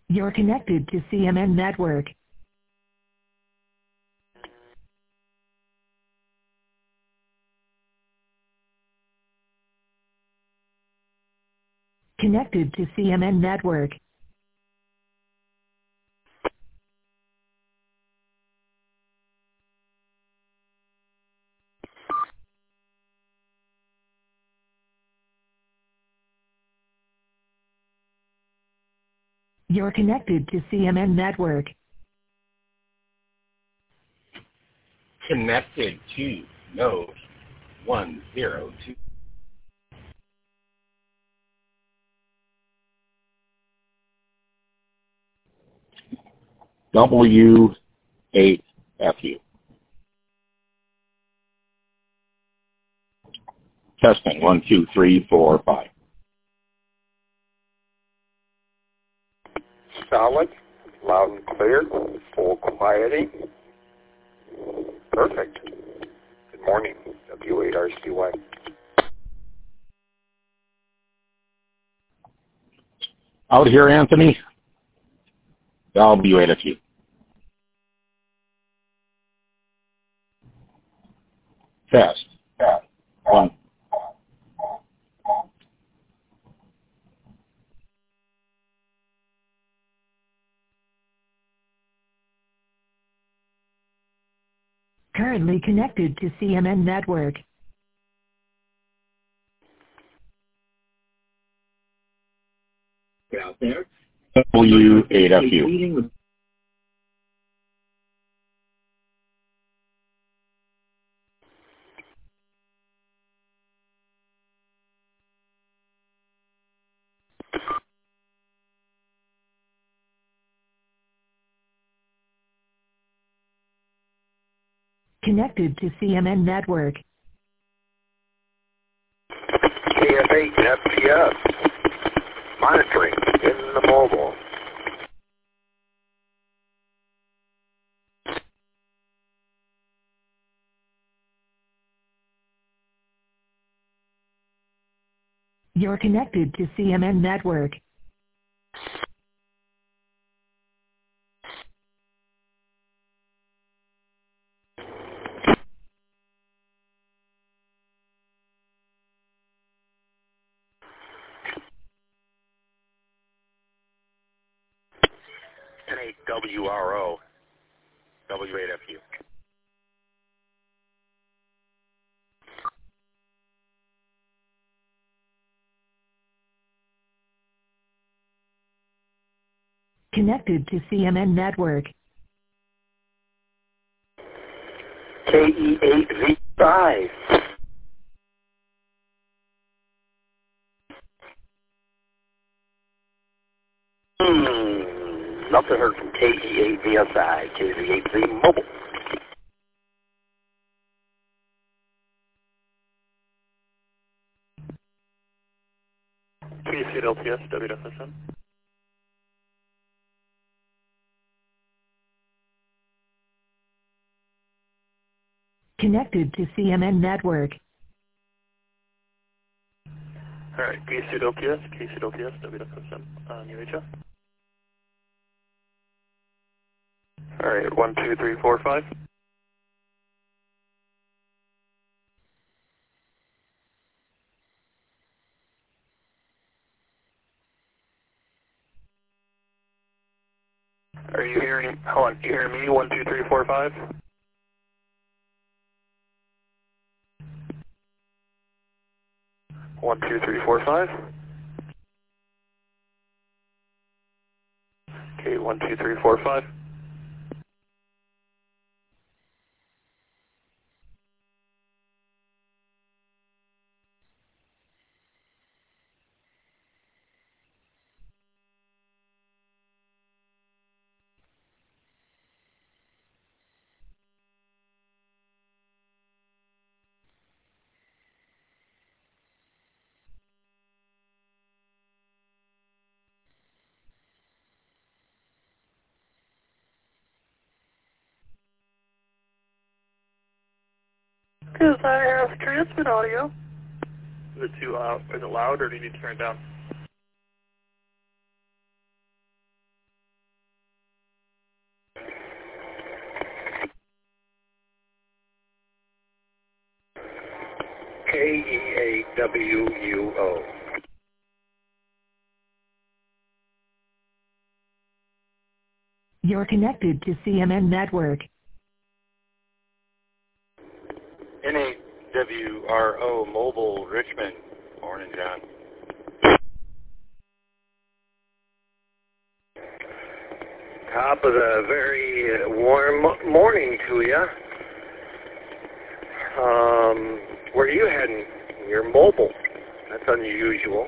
You're connected to CMN Network. Connected to CMN Network. You're connected to CMN Network. Connected to node 102. W8FU. Testing 1, 2, 3, 4, 5. Solid, loud and clear, full quieting. Perfect. Good morning, W8RCY. Out here, Anthony. W8FU. Test. 1. Currently connected to CMN Network. Get out there. W8FU. Connected to CMN Network. KF8 FPS. Monitoring in the mobile. You're connected to CMN Network. N8WRO. W8FU. Connected to CMN Network. KE8V5. Nothing heard from KE8VSI, KV8V Mobile. KC8LTS, WFSM. Connected to CMN Network. Alright, KC8LTS, WFSM on UHF. Alright, 1, 2, 3, 4, 5. Are you hearing, hold on, you hearing me? 1, 2, 3, 4, 5? One, two, three, four, five. Okay, 1, 2, 3, 4, 5. Because I have transmit audio. Is it too loud? Is it loud, or do you need to turn it down? KEAWUO. You're connected to CMN Network. NAWRO Mobile Richmond. Morning, John. Top of the very warm morning to you. Where are you heading? You're mobile. That's unusual.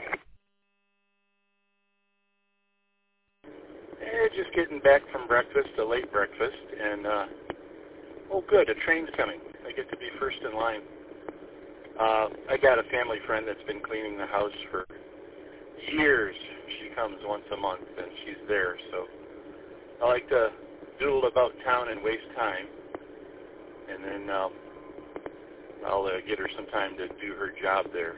Just getting back from breakfast, a late breakfast, and, oh good, a train's coming. I get to be first in line. I got a family friend that's been cleaning the house for years. She comes once a month, and she's there, so I like to doodle about town and waste time, and then I'll get her some time to do her job there.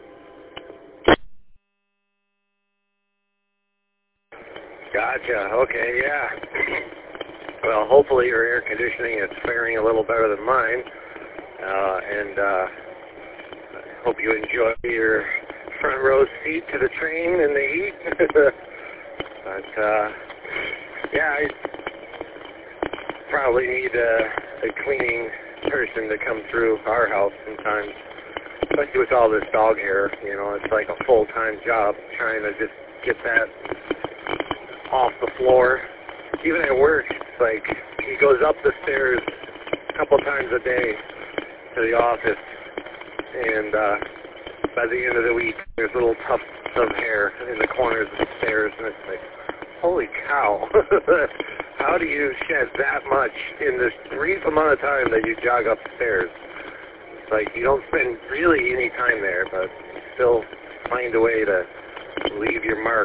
Gotcha. Okay, yeah. Well, hopefully your air conditioning is faring a little better than mine, and I hope you enjoy your front row seat to the train in the heat. But yeah, I probably need a cleaning person to come through our house sometimes, especially with all this dog hair. You know, it's like a full-time job trying to just get that off the floor. Even at work, it's like he goes up the stairs a couple times a day to the office, and by the end of the week, there's little tufts of hair in the corners of the stairs, and it's like, holy cow. How do you shed that much in this brief amount of time that you jog upstairs? It's like you don't spend really any time there, but you still find a way to leave your mark.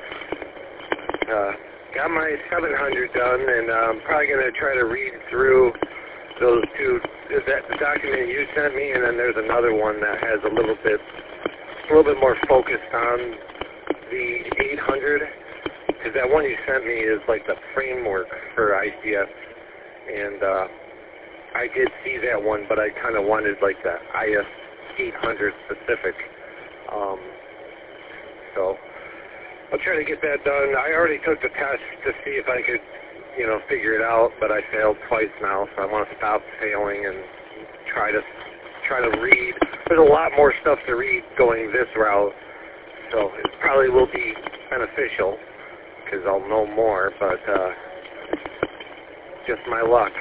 Got my 700 done, and I'm probably going to try to read through those two, the document you sent me, and then there's another one that has a little bit more focused on the 800, because that one you sent me is like the framework for ICF, and I did see that one, but I kind of wanted like the IS 800 specific, so I'll try to get that done. I already took the test to see if I could, figure it out, but I failed twice now, so I want to stop failing and try to read. There's a lot more stuff to read going this route, so it probably will be beneficial because I'll know more, but just my luck.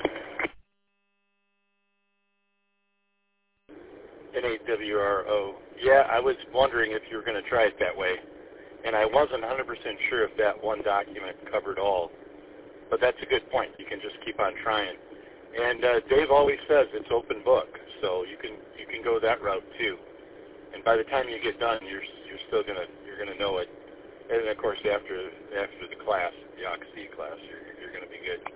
NAWRO. Yeah, I was wondering if you were going to try it that way. And I wasn't 100% sure if that one document covered all. But that's a good point. You can just keep on trying. And Dave always says it's open book, so you can go that route too. And by the time you get done, you're gonna know it. And of course, after the class, the OXC class, you're gonna be good.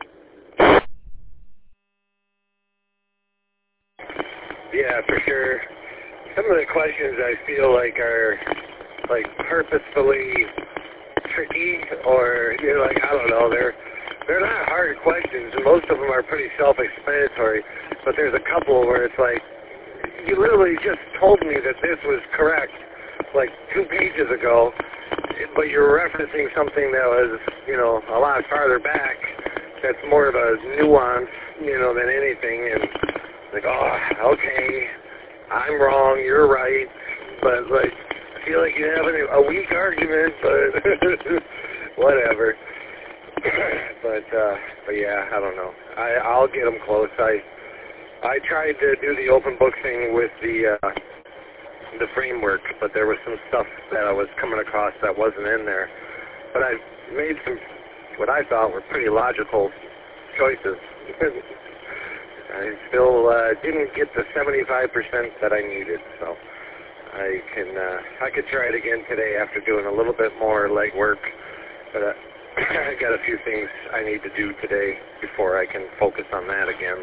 Yeah, for sure. Some of the questions I feel like are like purposefully tricky, or I don't know, they're not hard questions, and most of them are pretty self-explanatory, but there's a couple where it's like, you literally just told me that this was correct like 2 pages ago, but you're referencing something that was, a lot farther back, that's more of a nuance, than anything, and like, oh, okay, I'm wrong, you're right, but like, I feel like you have a weak argument, but whatever. But yeah, I don't know. I'll get them close. I tried to do the open book thing with the framework, but there was some stuff that I was coming across that wasn't in there. But I made some what I thought were pretty logical choices. I still didn't get the 75% that I needed, so I could try it again today after doing a little bit more legwork, but I got a few things I need to do today before I can focus on that again.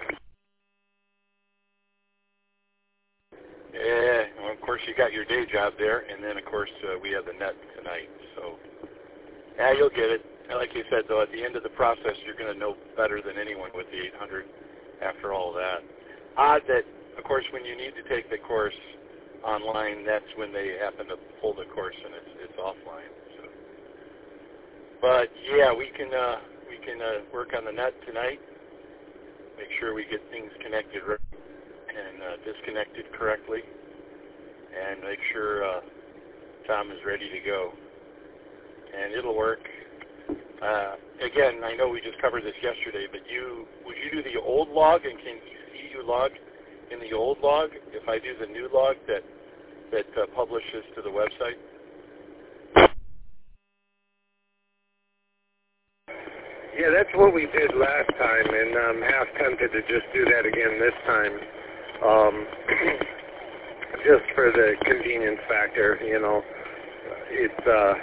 Yeah, well, of course you got your day job there, and then of course we have the net tonight, so yeah, you'll get it. And like you said, though, at the end of the process, you're going to know better than anyone with the 800 after all that. Odd that Of course, when you need to take the course online, that's when they happen to pull the course and it's offline. So. But yeah, we can work on the net tonight. Make sure we get things connected right and disconnected correctly, and make sure Tom is ready to go. And it'll work. Again, I know we just covered this yesterday, but would you do the old log, and can he see you log in the old log if I do the new log that publishes to the website? Yeah, that's what we did last time, and I'm half tempted to just do that again this time, just for the convenience factor. You know, it's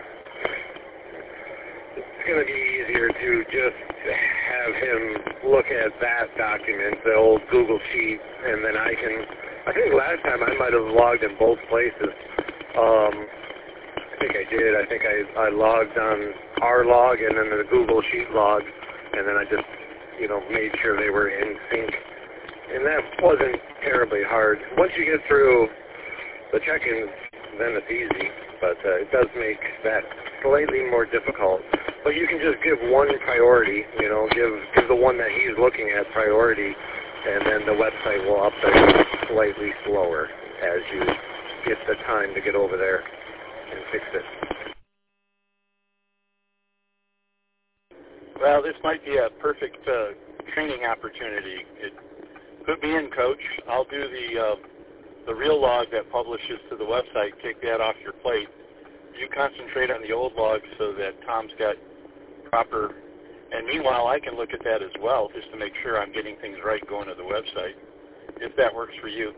going to be easier to just have him look at that document, the old Google Sheet, and then I think last time I might have logged in both places. I think I did. I think I logged on our log and then the Google Sheet log, and then I just, made sure they were in sync. And that wasn't terribly hard. Once you get through the check-ins, then it's easy, but it does make that slightly more difficult. But you can just give one priority, give the one that he's looking at priority, and then the website will update slightly slower as you get the time to get over there and fix it. Well, this might be a perfect training opportunity. It could be in Coach. I'll do the real log that publishes to the website, take that off your plate. You concentrate on the old log so that Tom's got proper, and meanwhile I can look at that as well just to make sure I'm getting things right going to the website, if that works for you.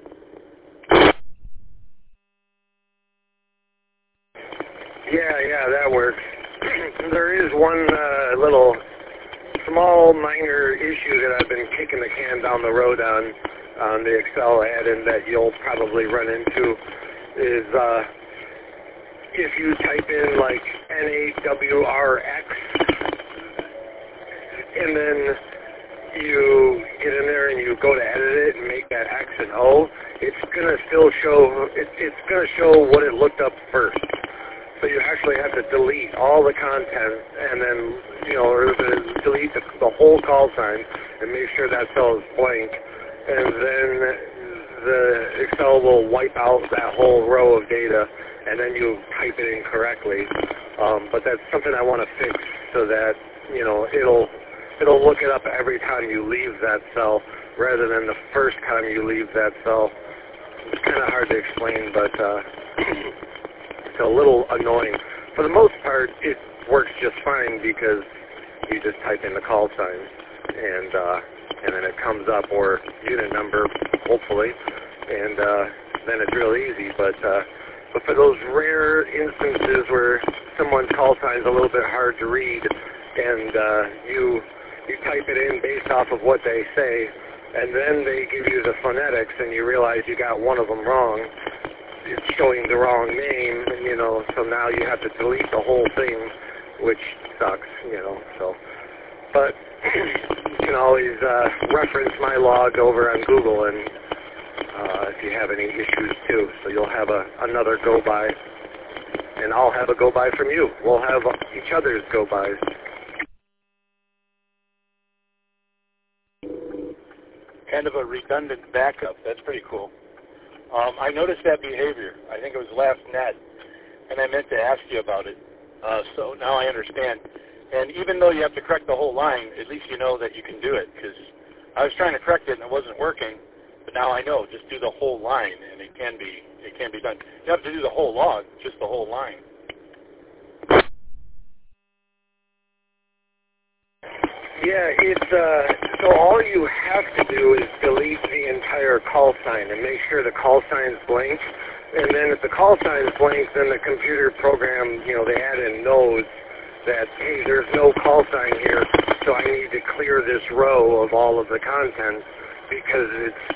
Yeah, that works. There is one little small minor issue that I've been kicking the can down the road on the Excel add-in that you'll probably run into is if you type in like NAWRX and then you get in there and you go to edit it and make that X and O, it's gonna still show it's gonna show what it looked up first. So you actually have to delete all the content and then, or delete the whole call sign and make sure that cell is blank. And then the Excel will wipe out that whole row of data and then you type it in correctly. But that's something I want to fix so that, it'll look it up every time you leave that cell rather than the first time you leave that cell. It's kind of hard to explain, but it's a little annoying. For the most part, it works just fine because you just type in the call sign and then it comes up, or unit number, hopefully, and then it's real easy. But for those rare instances where someone's call sign is a little bit hard to read, and you type it in based off of what they say, and then they give you the phonetics, and you realize you got one of them wrong. It's showing the wrong name, so now you have to delete the whole thing, which sucks, so. But you can always reference my log over on Google, and if you have any issues too, so you'll have another go-by, and I'll have a go-by from you. We'll have each other's go-bys. Kind of a redundant backup. That's pretty cool. I noticed that behavior. I think it was last net, and I meant to ask you about it. So now I understand. And even though you have to correct the whole line, at least you know that you can do it, because I was trying to correct it and it wasn't working, but now I know. Just do the whole line, and it can be done. You have to do the whole log, just the whole line. Yeah, so all you have to do is delete the entire call sign and make sure the call sign is blank. And then if the call sign is blank, then the computer program, the add-in knows that, hey, there's no call sign here, so I need to clear this row of all of the content because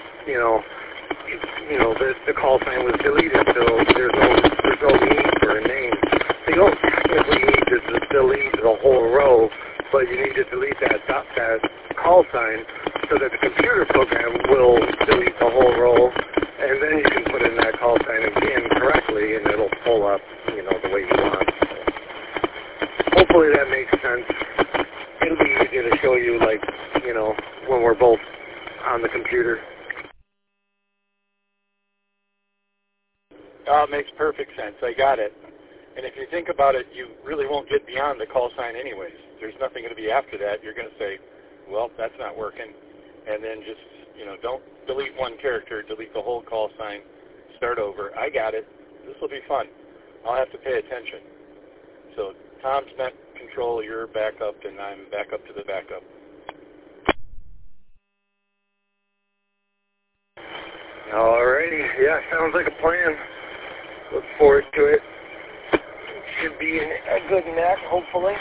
the call sign was deleted, so there's no need for a name. So you don't technically need to delete the whole row, but you need to delete that call sign so that the computer program will delete the whole row, and then you can put in that call sign again correctly, and it'll pull up, the way you want. Hopefully that makes sense. It'll be easier to show you, when we're both on the computer. Oh, it makes perfect sense. I got it. And if you think about it, you really won't get beyond the call sign anyways. There's nothing going to be after that. You're going to say, well, that's not working. And then just, don't delete one character, delete the whole call sign, start over. I got it. This will be fun. I'll have to pay attention. So Tom's net control, you're back up, and I'm back up to the backup. Alrighty. Yeah, sounds like a plan. Look forward to it. Should be a good net, hopefully.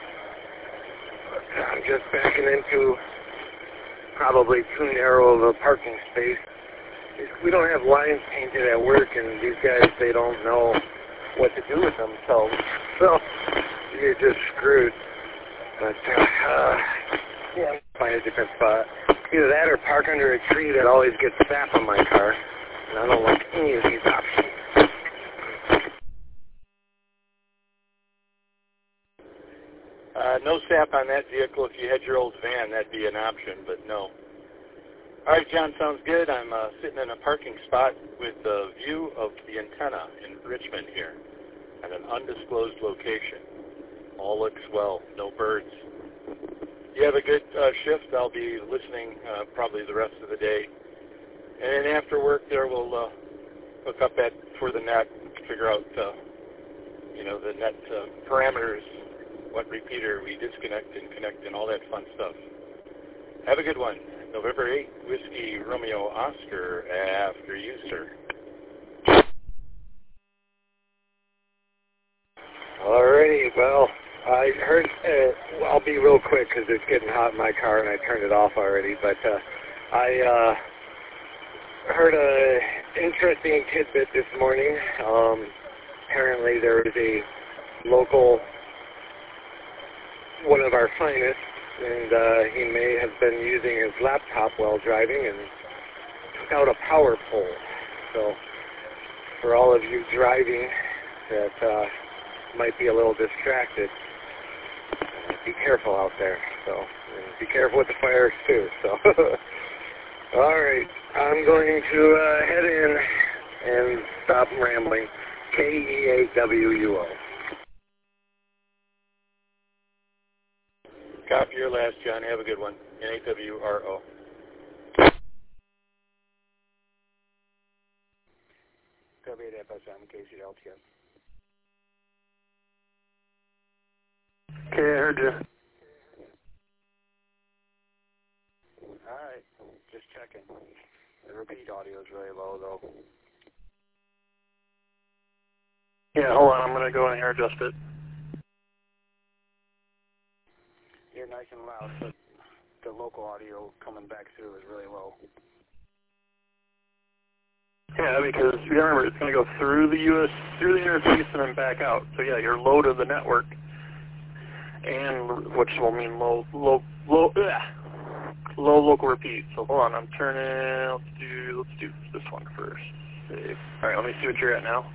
I'm just backing into probably too narrow of a parking space. We don't have lines painted at work, and these guys, they don't know what to do with themselves. So you're just screwed. But, yeah, find a different spot. Either that or park under a tree that always gets sap on my car. And I don't like any of these options. No sap on that vehicle. If you had your old van, that'd be an option, but no. All right, John, sounds good. I'm sitting in a parking spot with a view of the antenna in Richmond here at an undisclosed location. All looks well. No birds. You have a good shift. I'll be listening probably the rest of the day. And then after work there, we'll look up for the net, figure out, the net parameters, what repeater we disconnect and connect and all that fun stuff. Have a good one. November 8th, Whiskey Romeo Oscar, after you, sir. Alrighty, well, I heard, I'll be real quick because it's getting hot in my car and I turned it off already, but I heard an interesting tidbit this morning. Apparently there was a local, one of our finest, and he may have been using his laptop while driving and took out a power pole. So for all of you driving that might be a little distracted, be careful out there. So and be careful with the fires too. So all right, I'm going to head in and stop rambling. KE8WUO. Copy your last, John. Have a good one. NAWRO. W8FSM, KCLTS. Okay, I heard you. Alright, just checking. The repeat audio is really low, though. Yeah, hold on. I'm going to go in here and adjust it. You're nice and loud, but the local audio coming back through is really low. Yeah, because you remember it's going to go through the through the interface and then back out. So yeah, you're low to the network, and which will mean low local repeat. So hold on, I'm turning. Let's do this one first. Save. All right, let me see what you're at now.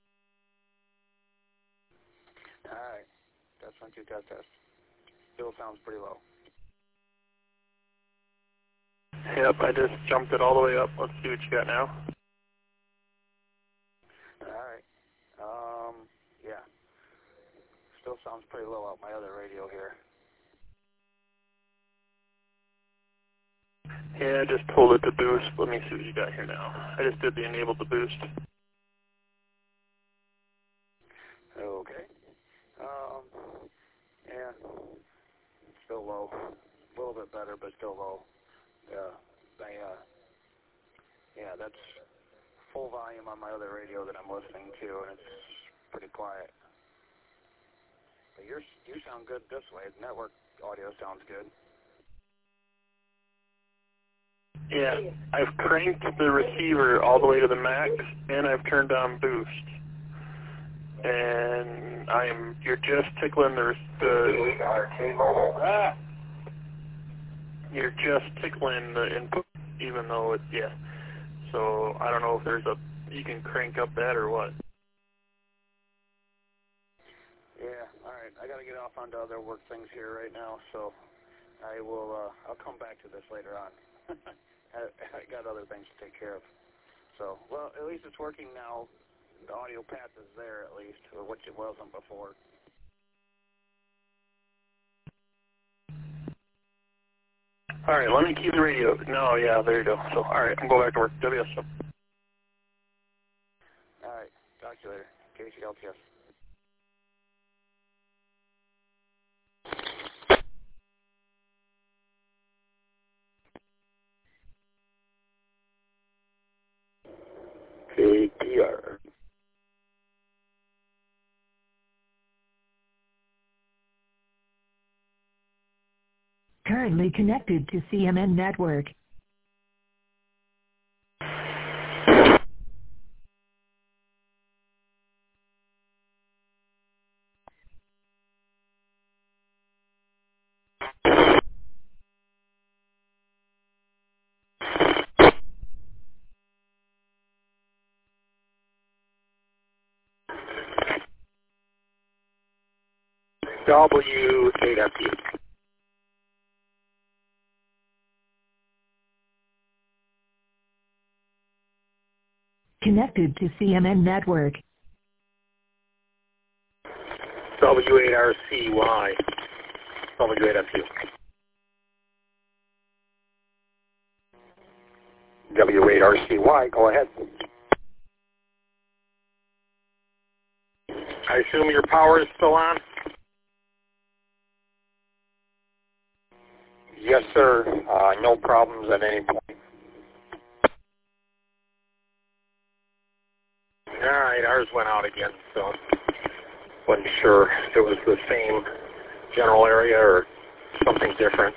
All right, test 1 2 test. Still sounds pretty low. Yep, I just jumped it all the way up. Let's see what you got now. Alright. Yeah. Still sounds pretty low out my other radio here. Yeah, I just told it to boost. Let me see what you got here now. I just did the enable to boost. Okay. Yeah. Still low. A little bit better, but still low. Yeah, that's full volume on my other radio that I'm listening to, and it's pretty quiet. But you sound good this way. The network audio sounds good. Yeah, I've cranked the receiver all the way to the max, and I've turned on boost. And you're just tickling the You're just tickling the input, even though it's, yeah. So I don't know if there's you can crank up that or what. Yeah, alright, I gotta get off onto other work things here right now, so I'll come back to this later on. I got other things to take care of. So, well, at least it's working now. The audio path is there at least, or which it wasn't before. Alright, let me keep the radio. No, yeah, there you go. So, alright, I'm going back to work. WSO. Alright, talk to you later. KCLTS. KTR. Currently connected to CMN Network. W8FU. Connected to CMN Network. W8RCY. W8FU. W8RCY, go ahead. I assume your power is still on? Yes, sir. No problems at any point. All right, ours went out again, so wasn't sure if it was the same general area or something different.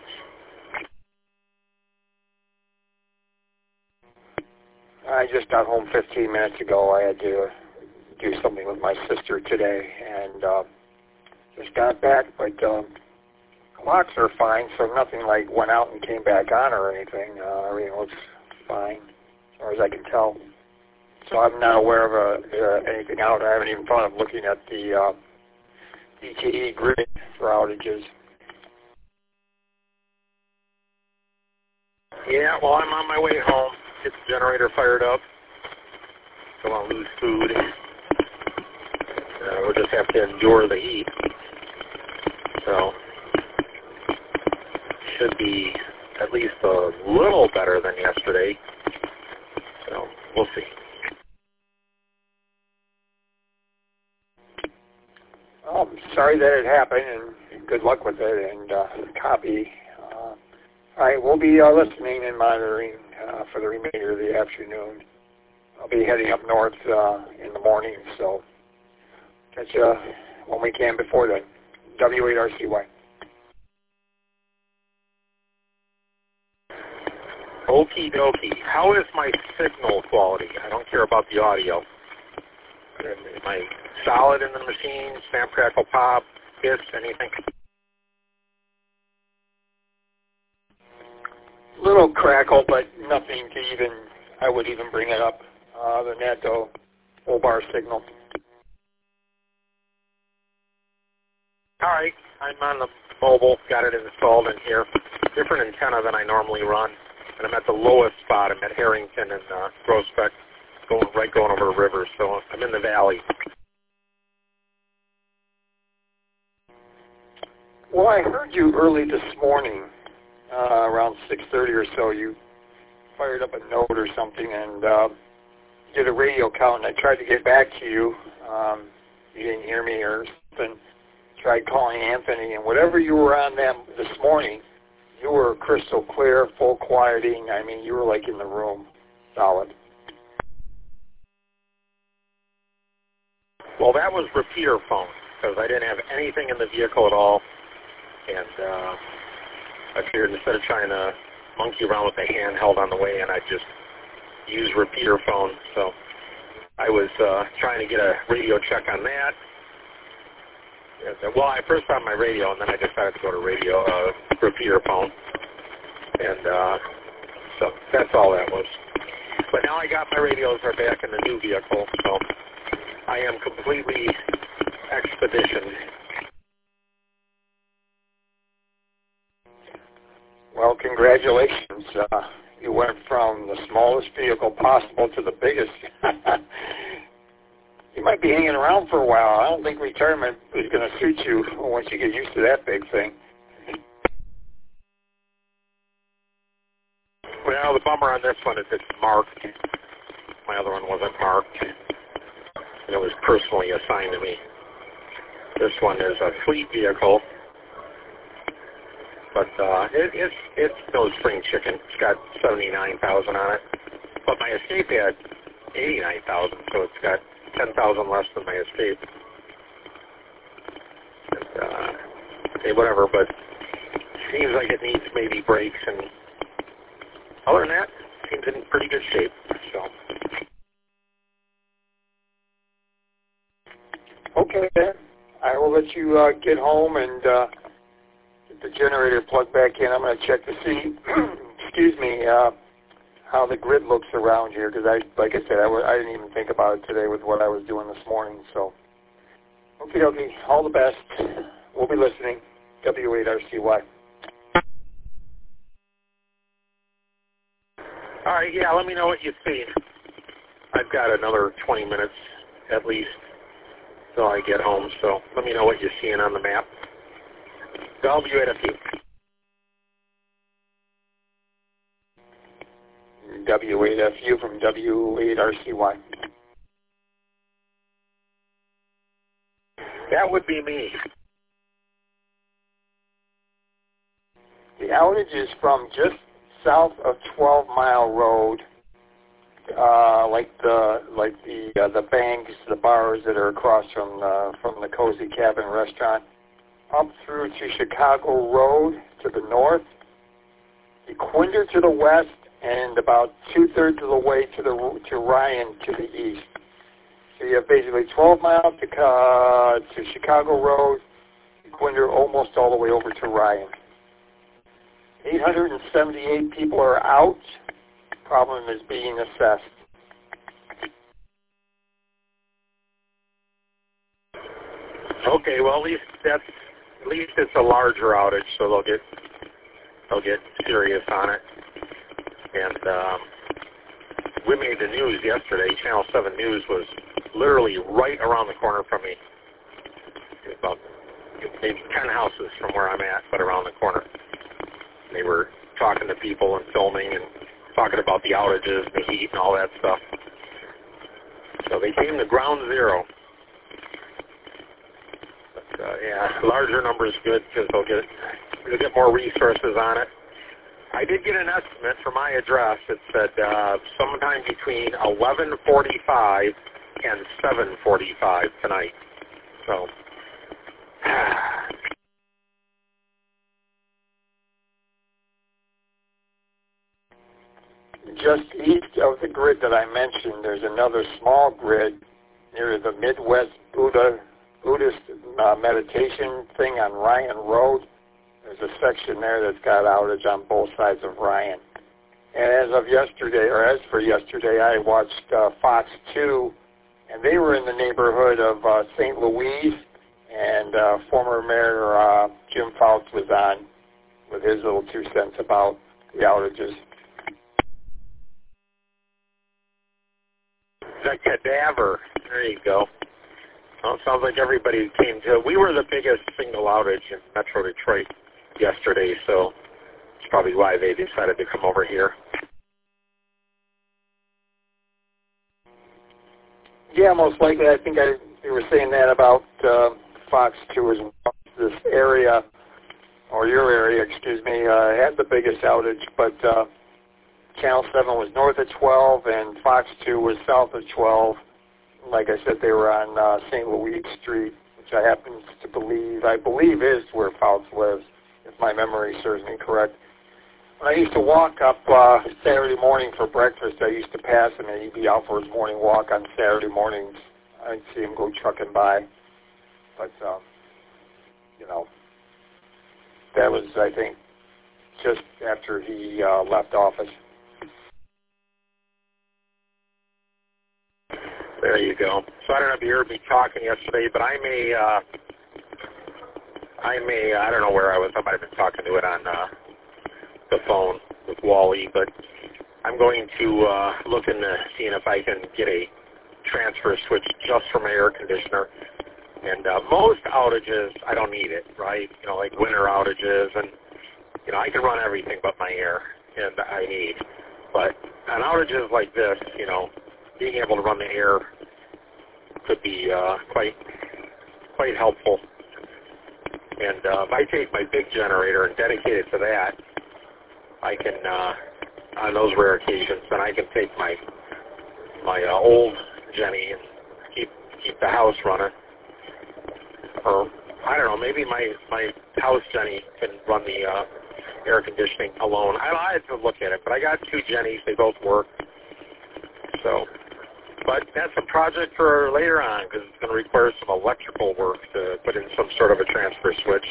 I just got home 15 minutes ago. I had to do something with my sister today, and just got back, but clocks are fine, so nothing like went out and came back on or anything. Everything looks fine, as far as I can tell. So I'm not aware of anything out. I haven't even thought of looking at the DTE grid for outages. Yeah, well, I'm on my way home. Get the generator fired up. Don't want to lose food. We'll just have to endure the heat. So, should be at least a little better than yesterday. So, we'll see. I'm sorry that it happened, and good luck with it, and copy. All right, we'll be listening and monitoring for the remainder of the afternoon. I'll be heading up north in the morning, so catch you when we can before then. W8RCY. Okie dokie. How is my signal quality? I don't care about the audio. Am I solid in the machine? Snap, crackle, pop, hiss, anything? Little crackle, but nothing to I would even bring it up. The Netto full bar signal. All right, I'm on the mobile, got it installed in here. Different antenna than I normally run, and I'm at the lowest spot. I'm at Harrington and Groesbeck, going over a river, so I'm in the valley. Well, I heard you early this morning, around 6:30 or so. You fired up a note or something and did a radio count, and I tried to get back to you. You didn't hear me or something. Tried calling Anthony, and whatever you were on them this morning, you were crystal clear, full quieting. I mean, you were like in the room, solid. Well, that was repeater phone, because I didn't have anything in the vehicle at all, and I figured instead of trying to monkey around with the handheld on the way in, I'd just use repeater phone. So I was trying to get a radio check on that. Well, I first found my radio, and then I decided to go to repeater phone. And so that's all that was. But now I got my radios are back in the new vehicle, so I am completely expeditioned. Well, congratulations. You went from the smallest vehicle possible to the biggest. You might be hanging around for a while. I don't think retirement is going to suit you once you get used to that big thing. Well, the bummer on this one is it's marked. My other one wasn't marked, and it was personally assigned to me. This one is a fleet vehicle, but it's no spring chicken. It's got 79,000 on it, but my Escape had 89,000, so it's got 10,000 less than my Escape. And, hey, whatever, but seems like it needs maybe brakes, and other than that, seems in pretty good shape. So. Okay, then. I will let you get home and get the generator plugged back in. I'm going to check to see, excuse me, how the grid looks around here, because like I said, I didn't even think about it today with what I was doing this morning. So, okay, all the best. We'll be listening. W8RCY. All right, yeah, let me know what you see. I've got another 20 minutes at least till I get home, so let me know what you're seeing on the map. W8FU. W8FU from W8RCY. That would be me. The outage is from just south of 12 Mile Road, like the banks, the bars that are across from the Cozy Cabin restaurant, up through to Chicago Road to the north, Equinder to the west, and about 2/3 of the way to Ryan to the east. So you have basically 12 miles to Chicago Road, Equinder almost all the way over to Ryan. 878 people are out. Problem is being assessed. Okay, well at least it's a larger outage, so they'll get serious on it. And we made the news yesterday. Channel 7 News was literally right around the corner from me. About maybe 10 houses from where I'm at, but around the corner. They were talking to people and filming and talking about the outages and the heat and all that stuff. So they came to ground zero. But yeah, larger number is good because they'll get more resources on it. I did get an estimate for my address. It said sometime between 11:45 and 7:45 tonight. So. Just east of the grid that I mentioned, there's another small grid near the Midwest Buddhist meditation thing on Ryan Road. There's a section there that's got outage on both sides of Ryan. And as for yesterday, I watched Fox 2, and they were in the neighborhood of St. Louis, and former Mayor Jim Fouts was on with his little 2 cents about the outages. The cadaver. There you go. Well, it sounds like everybody came to. We were the biggest single outage in Metro Detroit yesterday, so it's probably why they decided to come over here. Yeah, most likely. I think they were saying that about Fox 2 as well. This area, or your area, excuse me, had the biggest outage, but Channel 7 was north of 12, and Fox 2 was south of 12. Like I said, they were on St. Louis Street, which I believe is where Fouts lives, if my memory serves me correct. When I used to walk up Saturday morning for breakfast, I used to pass him, and he'd be out for his morning walk on Saturday mornings. I'd see him go trucking by. But, that was, I think, just after he left office. There you go. So I don't know if you heard me talking yesterday, but I don't know where I was. I might have been talking to it on the phone with Wally, but I'm going to look into seeing if I can get a transfer switch just for my air conditioner. And most outages, I don't need it, right? You know, like winter outages, and you know, I can run everything but my air, and I need. But on outages like this, you know, being able to run the air could be quite helpful. And if I take my big generator and dedicate it to that, I can, on those rare occasions, then I can take my old Jenny and keep the house running. Or I don't know, maybe my house Jenny can run the air conditioning alone. I have to look at it, but I got two Jennies. They both work. So, but that's a project for later on because it's going to require some electrical work to put in some sort of a transfer switch.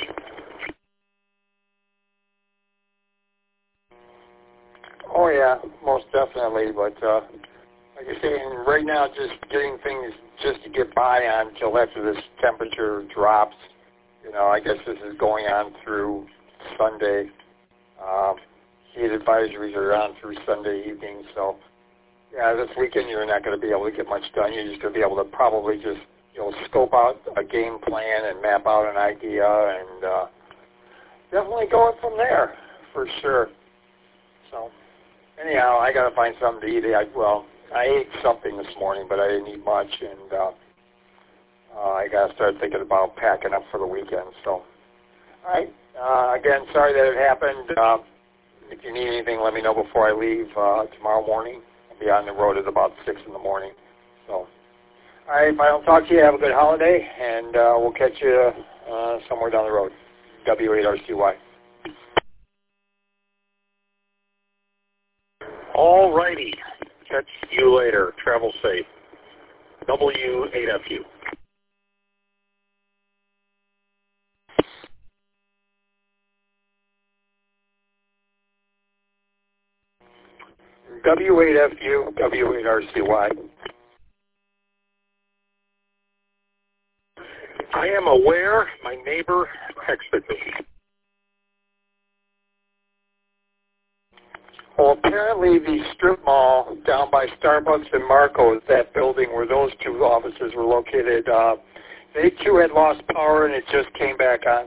Oh yeah, most definitely. But like you're saying, right now, just getting things just to get by until after this temperature drops. You know, I guess this is going on through Sunday. Heat advisories are on through Sunday evening, so yeah, this weekend you're not going to be able to get much done. You're just going to be able to probably just, you know, scope out a game plan and map out an idea and definitely go it from there for sure. So anyhow, I got to find something to eat. I ate something this morning, but I didn't eat much, and I got to start thinking about packing up for the weekend. So, all right. Again, sorry that it happened. If you need anything, let me know before I leave tomorrow morning. I'll be on the road at about 6 in the morning. So, all right, if I don't talk to you, have a good holiday, and we'll catch you somewhere down the road. W8RCY. All righty. Catch you later. Travel safe. W8FU. W8FU, W8RCY. I am aware my neighbor texted me. Well, apparently the strip mall down by Starbucks and Marco's, that building where those two offices were located, they too had lost power and it just came back on.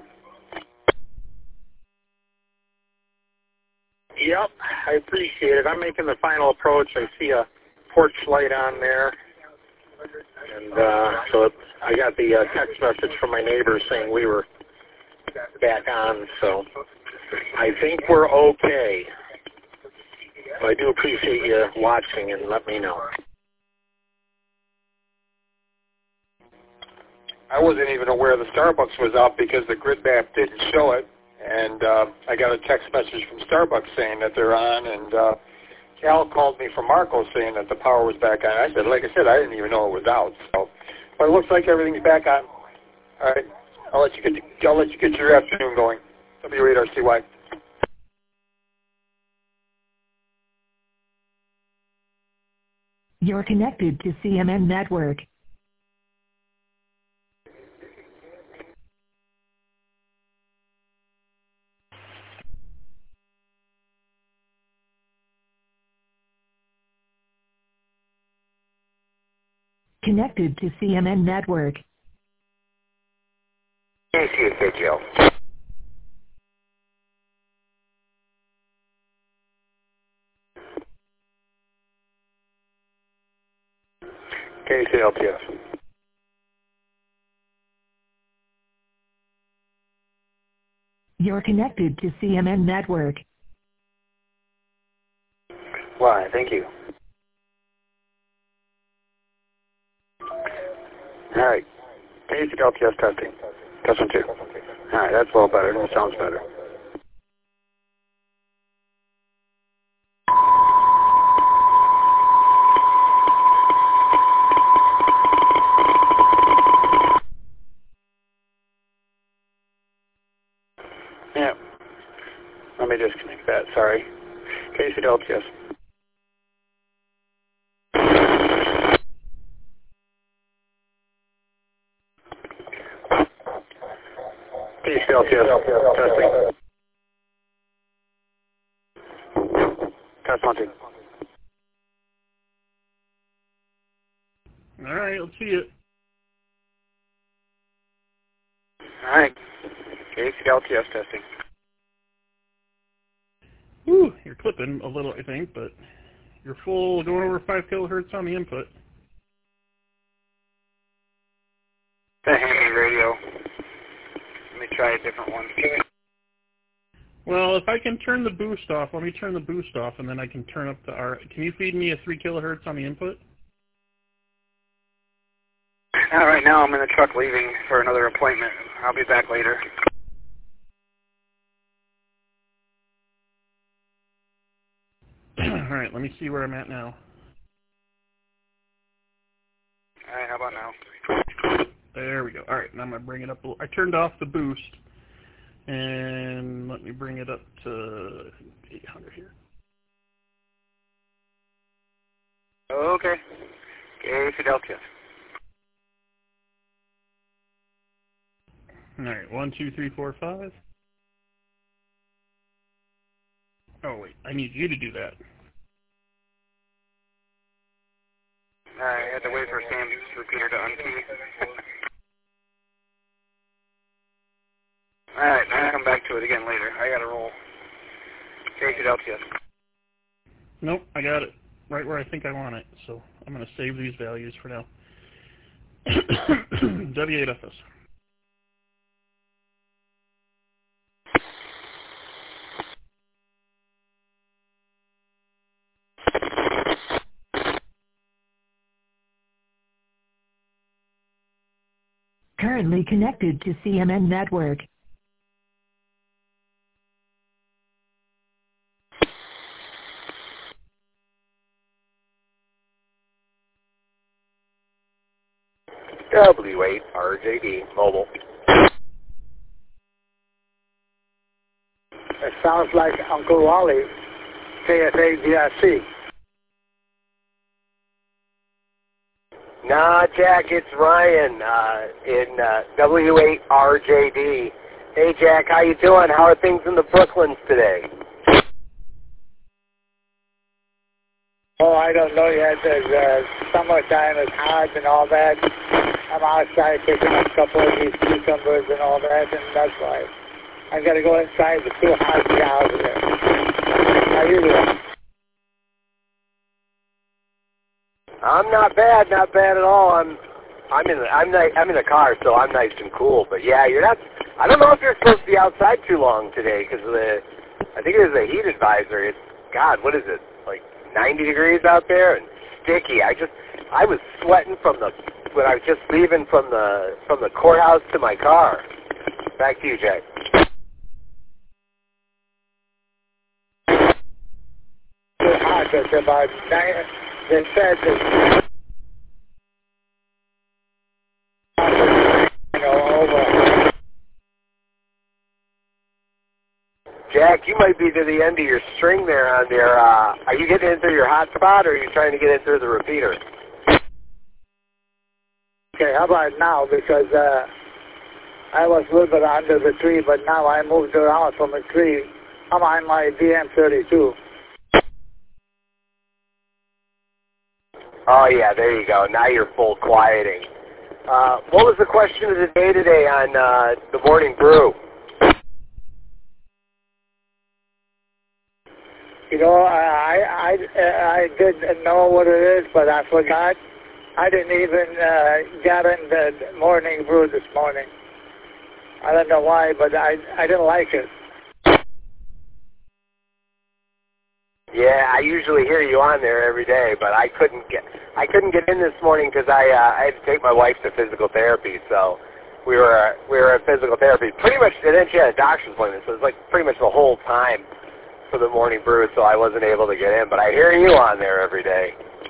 Yep, I appreciate it. I'm making the final approach. I see a porch light on there. And so I got the text message from my neighbor saying we were back on. So I think we're okay. I do appreciate you watching and let me know. I wasn't even aware the Starbucks was out because the grid map didn't show it. And I got a text message from Starbucks saying that they're on, and Cal called me from Marco saying that the power was back on. I said, like I said, I didn't even know it was out. So, but it looks like everything's back on. All right, I'll let you get your afternoon going. W8RCY. You're connected to CMN Network. Connected to CMN Network. KCHL. KCLTS. You're connected to CMN Network. Why, thank you. All right. KCLTS testing. Test 1, 2. All right, that's a little better. That sounds better. Yeah. Let me disconnect that, sorry. Casey LTS. Casey LTS, testing. Test 1, 2. All right, let's see it. All right. Casey LTS testing. Whew, you're clipping a little, I think, but you're full, going over 5 kilohertz on the input. The Hammy radio. Let me try a different one. Well, if I can turn the boost off, let me turn the boost off, and then I can turn up the R. Can you feed me a 3 kilohertz on the input? Not right now. I'm in the truck leaving for another appointment. I'll be back later. All right, let me see where I'm at now. All right, how about now? There we go. All right, now I'm going to bring it up a little. I turned off the boost, and let me bring it up to 800 here. Okay. Casey Delta. All right, 1, 2, 3, 4, 5. Oh, wait, I need you to do that. I had to wait for Sam's repeater to unkey. Alright, I'll come back to it again later. I gotta roll. Casey Delta. Nope, I got it right where I think I want it, so I'm going to save these values for now. W8FS. Currently connected to CMN Network. W8RJD mobile. It sounds like Uncle Wally, KFA-DRC. Nah, Jack, it's Ryan in W8RJD. Hey, Jack, how you doing? How are things in the Brooklyns today? Oh, I don't know yet. There's summertime is hot and all that. I'm outside picking up a couple of these cucumbers and all that, and that's why I got to go inside. It's too hot to get out of there. How you doing? I'm not bad at all. I'm in the car, so I'm nice and cool. But yeah, you're not. I don't know if you're supposed to be outside too long today because I think there's a heat advisory. It's God, what is it? Like 90 degrees out there and sticky. I was sweating when I was just leaving from the courthouse to my car. Back to you, Jack. Too hot. It's about 9. They said that, over. Jack, you might be to the end of your string there on there. Are you getting in through your hotspot, or are you trying to get in through the repeater? Okay, how about now? Because I was a little bit under the tree, but now I moved around from a tree. I'm on my DM32. Oh, yeah, there you go. Now you're full quieting. What was the question of the day today on the morning brew? You know, I didn't know what it is, but I forgot. I didn't even get in the morning brew this morning. I don't know why, but I didn't like it. Yeah, I usually hear you on there every day, but I couldn't get in this morning because I had to take my wife to physical therapy. So we were at physical therapy pretty much, and then she had a doctor's appointment, so it was like pretty much the whole time for the morning brew. So I wasn't able to get in, but I hear you on there every day.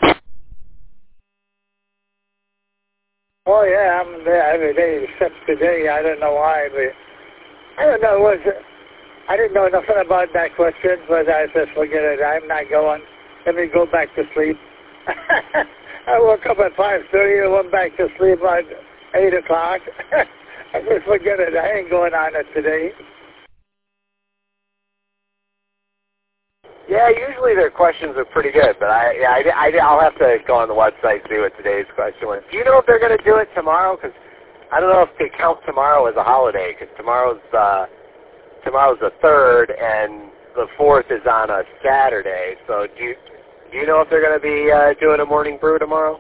Oh yeah, I'm there every day except today. I don't know why, but I don't know. I didn't know nothing about that question, but I said, forget it. I'm not going. Let me go back to sleep. I woke up at 5:30 and went back to sleep at 8 o'clock. I said, forget it. I ain't going on it today. Yeah, usually their questions are pretty good, but I'll have to go on the website and see what today's question was. Do you know if they're going to do it tomorrow? Because I don't know if they count tomorrow as a holiday, because tomorrow's the 3rd and the 4th is on a Saturday. So do you know if they're going to be doing a morning brew tomorrow?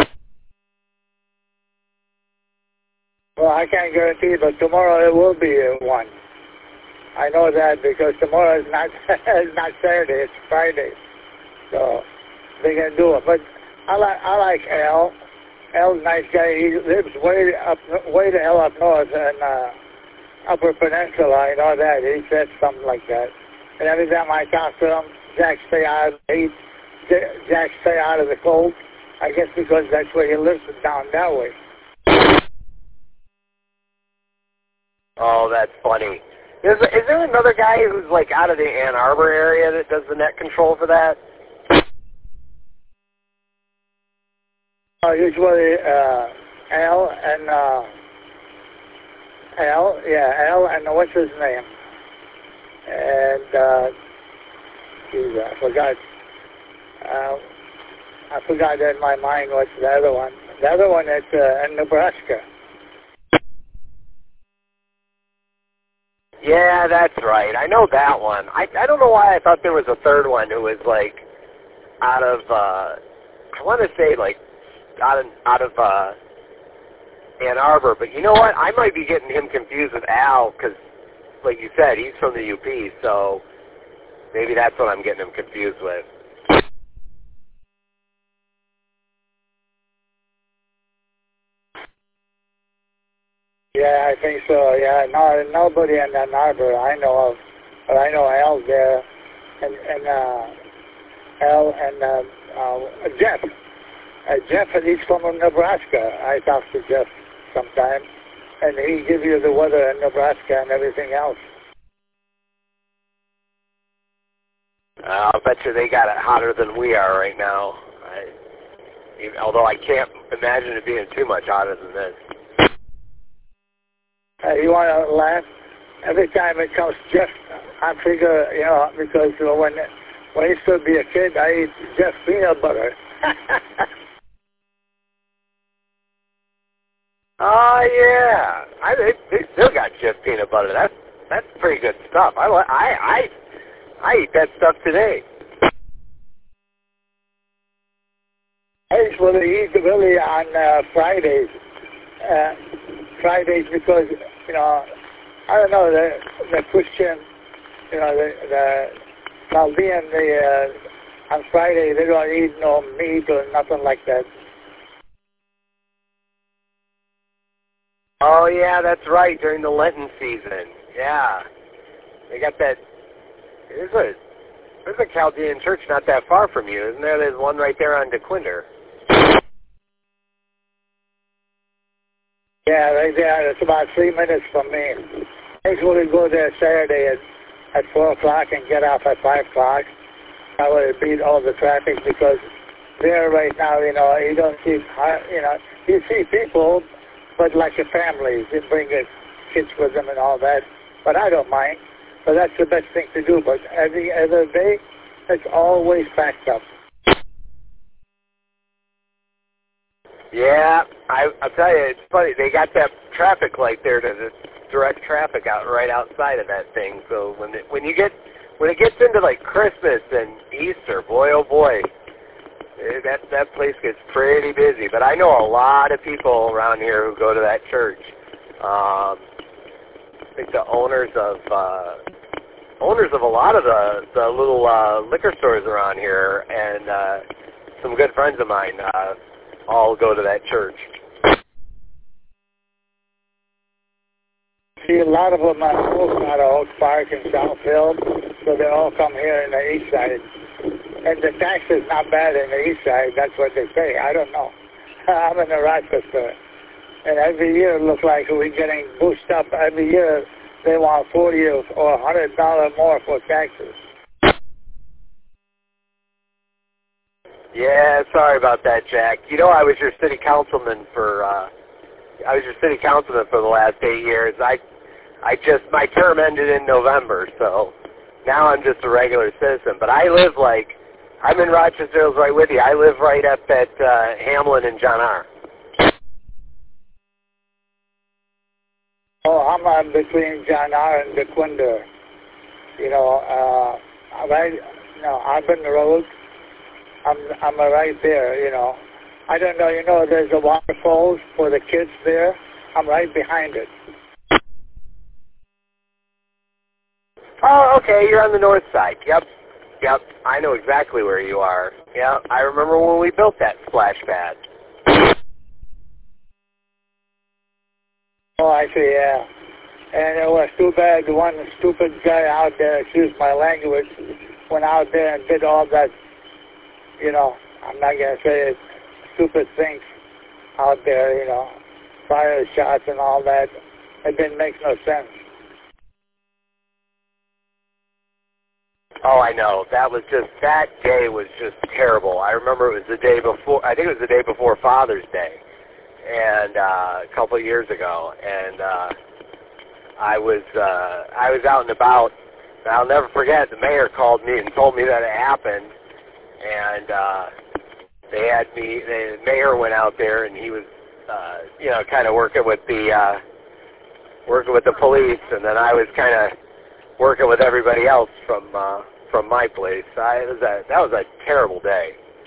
Well, I can't guarantee, but tomorrow it will be one. I know that because tomorrow is not it's not Saturday, it's Friday. So they can do it. But I like Al. Al's a nice guy. He lives way the hell up north in Upper Peninsula. I know that. He said something like that. And every time I talk to him, Jack stay out of the cold. I guess because that's where he lives, down that way. Oh, that's funny. Is there another guy who's like out of the Ann Arbor area that does the net control for that? Usually Al and what's his name? And I forgot in my mind what's the other one. The other one is in Nebraska. Yeah, that's right. I know that one. I don't know why I thought there was a third one who was like out of I want to say like out of Ann Arbor, but you know what? I might be getting him confused with Al because, like you said, he's from the UP, so maybe that's what I'm getting him confused with. Yeah, I think so. Yeah, no, nobody in Ann Arbor I know of, but I know Al there, and Al and Jeff. Jeff, and he's from Nebraska. I talk to Jeff sometimes, and he gives you the weather in Nebraska and everything else. I'll bet you they got it hotter than we are right now. Although I can't imagine it being too much hotter than this. You want to laugh? Every time it comes Jeff, I figure, because when I used to be a kid, I eat Jeff peanut butter. Oh yeah, they still got Jeff peanut butter. That's pretty good stuff. I eat that stuff today. I usually eat really on Fridays. Fridays because I don't know the Christian, the Chaldean, on Friday they don't eat no meat or nothing like that. Oh yeah, that's right. During the Lenten season, yeah, they got that. There's a Chaldean church not that far from you, isn't there? There's one right there on DeQuinder. Yeah, right there. It's about 3 minutes from me. I usually go there Saturday at 4 o'clock and get off at 5 o'clock. I would beat all the traffic because there right now, you don't see, you see people, but like a family. They bring their kids with them and all that. But I don't mind. But that's the best thing to do. But every other day, it's always packed up. Yeah, I'll tell you, it's funny. They got that traffic light there to direct traffic out right outside of that thing. So when it gets into like Christmas and Easter, boy oh boy, that place gets pretty busy. But I know a lot of people around here who go to that church. I think the owners of a lot of the little liquor stores around here, and some good friends of mine all go to that church. See, a lot of them are out of Oak Park and Southfield, so they all come here in the east side. And the tax is not bad in the east side. That's what they say. I don't know. I'm in Rochester. And every year it looks like we're getting boosted up. Every year they want $40 or $100 more for taxes. Yeah, sorry about that, Jack. You know, I was your city councilman for the last 8 years. My term ended in November, so now I'm just a regular citizen. But I'm in Rochester Hills right with you. I live right up at Hamlin and John R. Oh, I'm between John R. and DeQuinder. You know, Auburn Road. I'm right there, you know. I don't know, you know, there's a waterfalls for the kids there. I'm right behind it. Oh, okay, you're on the north side. Yep, I know exactly where you are. Yeah, I remember when we built that splash pad. Oh, I see, yeah. And it was too bad the one stupid guy out there, excuse my language, went out there and did all that, you know, I'm not going to say it, stupid things out there, you know, fire shots and all that. It didn't make no sense. Oh, I know. That day was just terrible. I remember it was the day before, I think it was the day before Father's Day, and a couple of years ago, and I was out and about. I'll never forget, the mayor called me and told me that it happened, and the mayor went out there, and he was, you know, kind of working with the police, and then I was kind of working with everybody else from my place. That was a terrible day.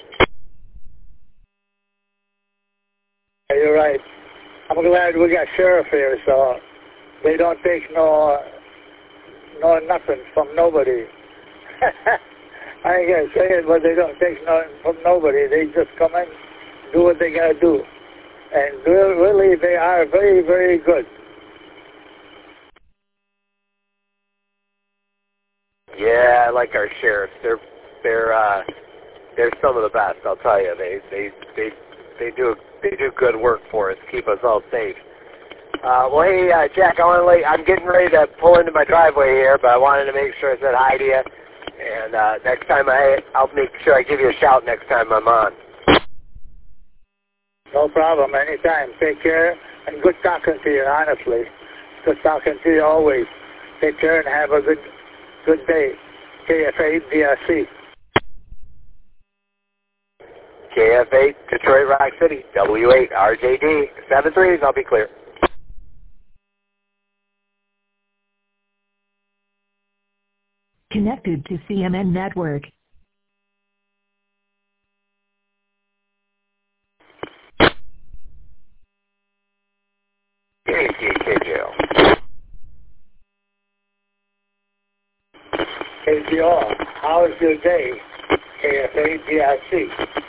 You're right. I'm glad we got sheriff here, so they don't take no nothing from nobody. I ain't gonna say it, but they don't take nothing from nobody. They just come in, do what they gotta do, and really they are very, very good. Yeah, I like our sheriffs. They're some of the best. I'll tell you. They do good work for us, keep us all safe. Well, hey, Jack, I'm getting ready to pull into my driveway here, but I wanted to make sure I said hi to you. And next time I'll make sure I give you a shout next time I'm on. No problem. Anytime. Take care, and good talking to you. Honestly, good talking to you always. Take care and have a good day. KF8 DRC. KF8 Detroit Rock City. W8 RJD. 7-3s. I'll be clear. Connected to CMN Network. KJL. KGR, how is your day? KFA DRC.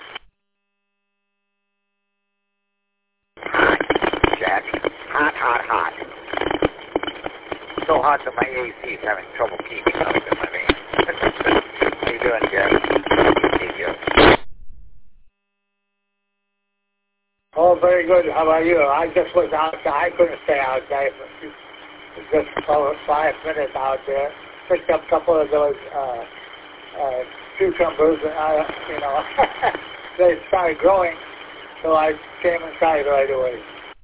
Jack, hot. So hot that my AC is having trouble keeping up in my van. How you doing, Jack? Hey, Joe. Oh, very good. How about you? I just was outside. I couldn't stay outside for just for 5 minutes out there. Picked up a couple of those cucumbers, and you know, they started growing, so I came inside right away.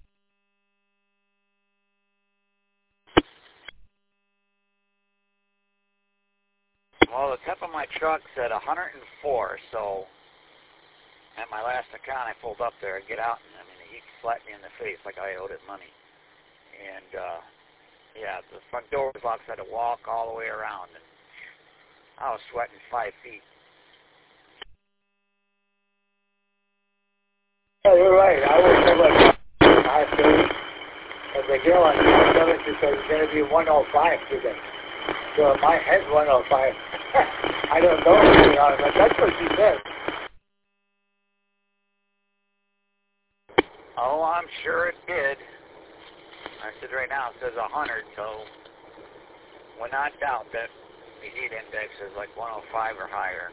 Well, the tip of my truck's at 104, so at my last account, I pulled up there. I get out, and he slapped me in the face like I owed him money. And, yeah, the front door was locked, so I had to walk all the way around, and I was sweating 5 feet. Yeah, you're right. I was over at the girl on the 7, she said it's going to be 105 today. So my head's 105. I don't know, you know, but that's what she said. Oh, I'm sure it did. I said right now it says 100, so would not doubt that the heat index is like 105 or higher.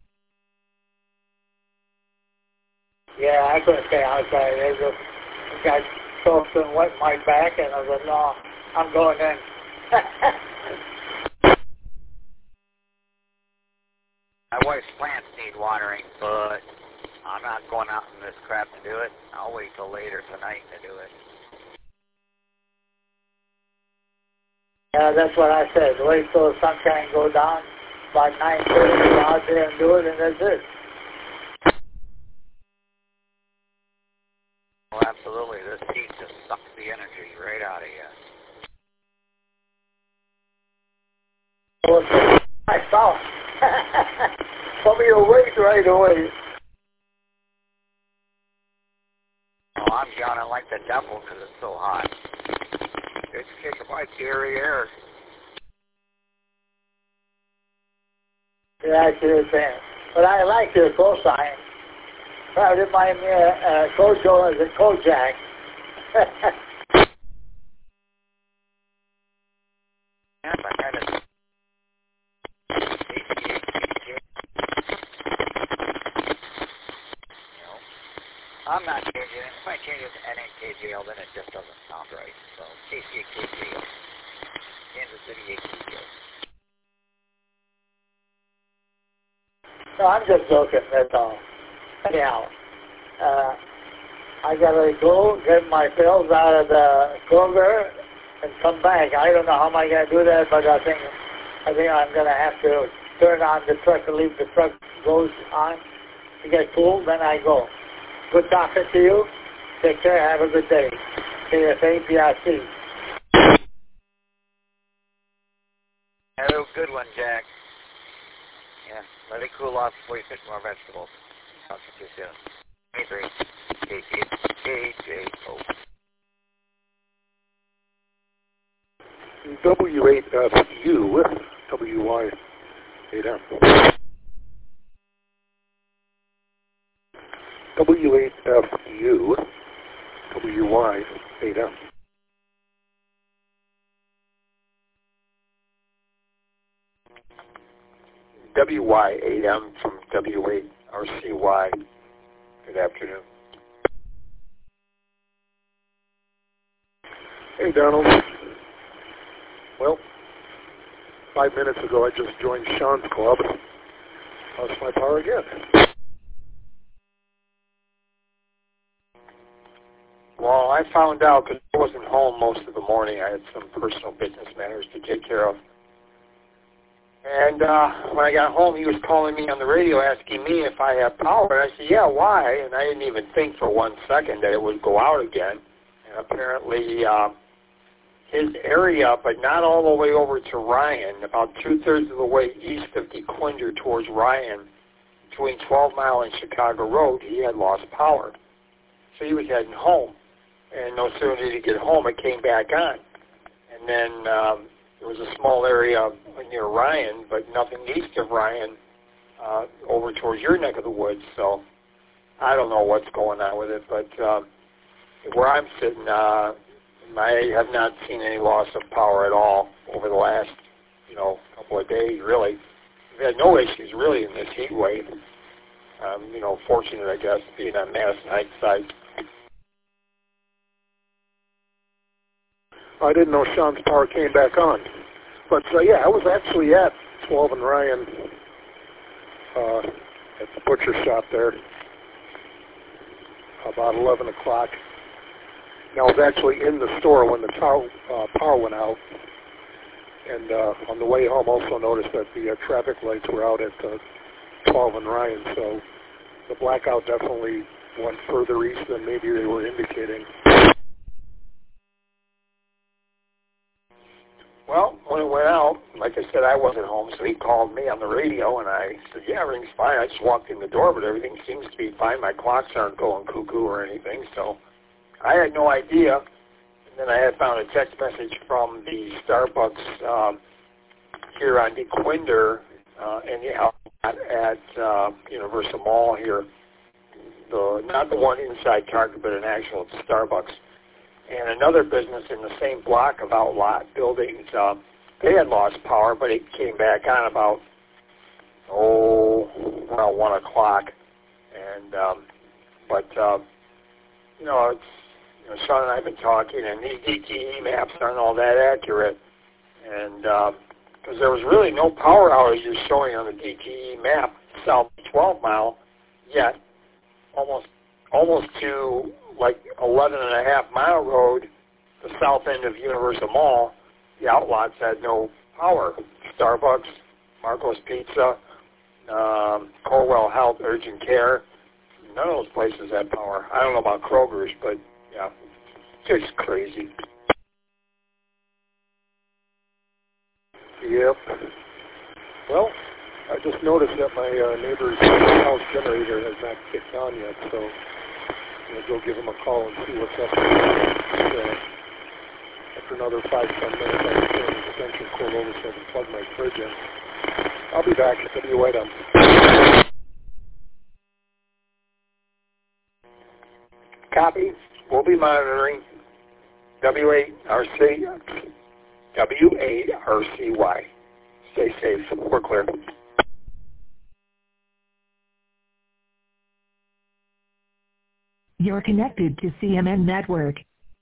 Yeah, I couldn't stay outside. It got soaked and wet my back, and I said, no, I'm going in. My wife's plants need watering, but I'm not going out in this crap to do it. I'll wait till later tonight to do it. Yeah, that's what I said. Wait till the sunshine go down. About 9:30, go out there and do it, and that's it. Well, absolutely. This heat just sucks the energy right out of you. Well, I saw. Tell me to wait right away. Oh, I'm yawning like the devil because it's so hot. It's kicking my scary air. Yeah, I see what you're saying. But I like your cosign. That reminds me of Kojo as a Kojak. Yes, I had it. I'm not changing it. If I change it to NAKJL, then it just doesn't sound right. So, KCKJL. Kansas City AKJL. No, I'm just joking, that's all. Anyhow, I gotta go get my pills out of the Kroger and come back. I don't know how am I gonna do that, but I think I'm gonna have to turn on the truck and leave the truck goes on to get cool, then I go. Good talking to you. Take care. Have a good day. KFA-PRC. Have a good one, Jack. Yeah, let it cool off before you pick more vegetables. Talk to you soon. 23 W8FU, WY8M. W8FU, WY8M. WY8M from W8RCY. Good afternoon. Hey, Donald. Well, 5 minutes ago I just joined Sean's club. Lost my power again. Well, I found out because I wasn't home most of the morning. I had some personal business matters to take care of. And when I got home, he was calling me on the radio asking me if I had power. And I said, yeah, why? And I didn't even think for 1 second that it would go out again. And apparently his area, but not all the way over to Ryan, about 2/3 of the way east of DeQuinder towards Ryan, between 12 Mile and Chicago Road, he had lost power. So he was heading home. And no sooner did he get home, it came back on. And then there was a small area near Ryan, but nothing east of Ryan over towards your neck of the woods. So I don't know what's going on with it, but where I'm sitting, I have not seen any loss of power at all over the last, couple of days, really. We've had no issues, really, in this heat wave. Fortunate, I guess, being on Madison Heights side. I didn't know Sean's power came back on. But, yeah, I was actually at 12 and Ryan at the butcher shop there about 11 o'clock. And I was actually in the store when the power went out. And on the way home, also noticed that the traffic lights were out at 12 and Ryan. So the blackout definitely went further east than maybe they were indicating. Well, when it went out, like I said, I wasn't home, so he called me on the radio, and I said, yeah, everything's fine. I just walked in the door, but everything seems to be fine. My clocks aren't going cuckoo or anything, so I had no idea. And then I had found a text message from the Starbucks here on DeQuinder, at Universal Mall here, not the one inside Target, but an actual Starbucks. And another business in the same block of outlot buildings, they had lost power, but it came back on about, around 1 o'clock. And, Sean and I have been talking, and these DTE maps aren't all that accurate. And because there was really no power outages showing on the DTE map south 12 mile yet, almost to like 11.5 mile road, the south end of Universal Mall, the outlots had no power. Starbucks, Marco's Pizza, Corewell Health Urgent Care, none of those places had power. I don't know about Kroger's, but yeah, just crazy. Yep. Well, I just noticed that my neighbor's house generator has not kicked on yet, so I'm going to go give him a call and see what's up. After another 5-10 minutes, I'll turn the extension cord over so I can plug my fridge in. I'll be back. WIDM. Copy. We'll be monitoring. W8RCY. Stay safe. We're clear. You're connected to CMN Network.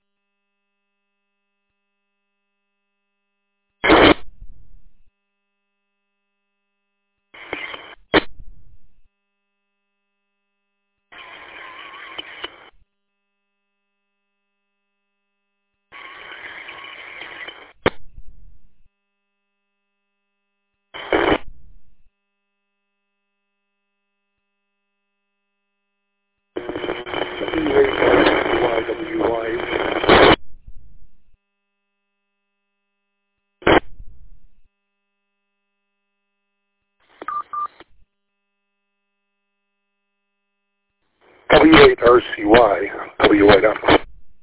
W8RCY, WIDM.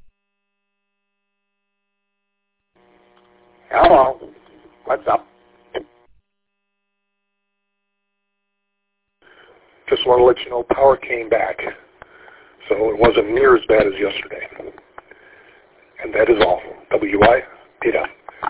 Hello. What's up? Just want to let you know power came back, so it wasn't near as bad as yesterday. And that is all. WI, Peter.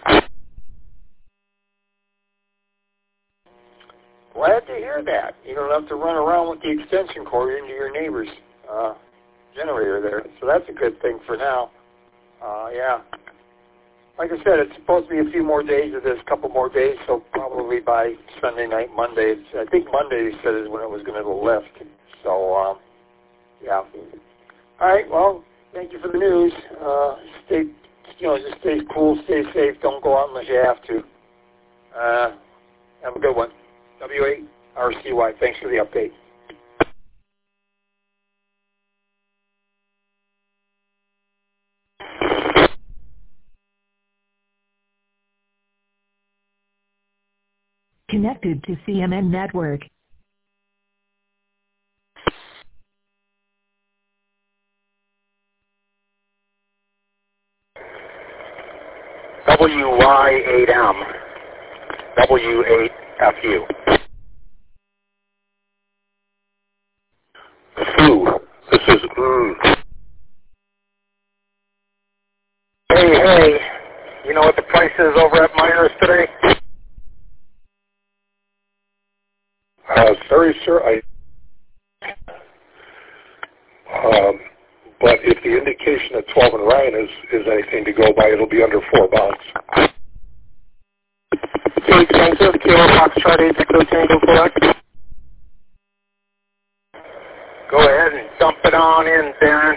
Glad to hear that. You don't have to run around with the extension cord into your neighbor's generator there. So that's a good thing for now. Yeah. Like I said, it's supposed to be a few more days of this, a couple more days, so probably by Sunday night, Monday. I think Monday, they said, is when it was going to lift. So, yeah. All right, well, thank you for the news. Just stay cool, stay safe. Don't go out unless you have to. Have a good one. W8RCY, thanks for the update. Connected to CMN Network. WY8M, W8FU. Foo, this is Hey, you know what the price is over at Miners today? Sorry, sir, but if the indication at 12 and Ryan is anything to go by, it'll be under $4. Hey, Spencer, Kilo Foxtrot 860 Tango, correct? Go ahead and dump it on in, Darren.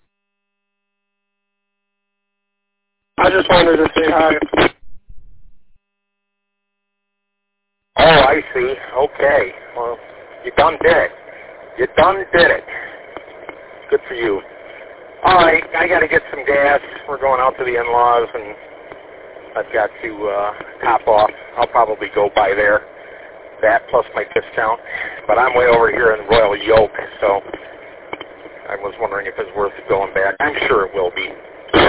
I just wanted to say hi. Oh, I see. Okay. Well, you done did it. You done did it. Good for you. All right, I got to get some gas. We're going out to the in-laws, and I've got to top off. I'll probably go by there. That plus my discount. But I'm way over here in Royal Yoke, so I was wondering if it's worth going back. I'm sure it will be.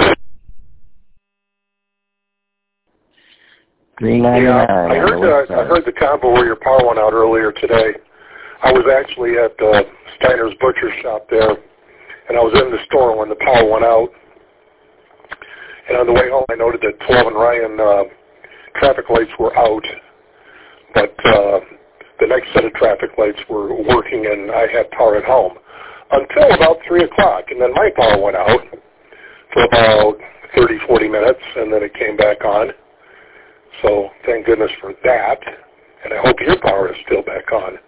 Yeah, I heard the combo where your power went out earlier today. I was actually at Steiner's Butcher Shop there, and I was in the store when the power went out. And on the way home, I noted that 12 and Ryan traffic lights were out, but the next set of traffic lights were working, and I had power at home until about 3 o'clock. And then my power went out for about 30, 40 minutes, and then it came back on. So thank goodness for that. And I hope your power is still back on.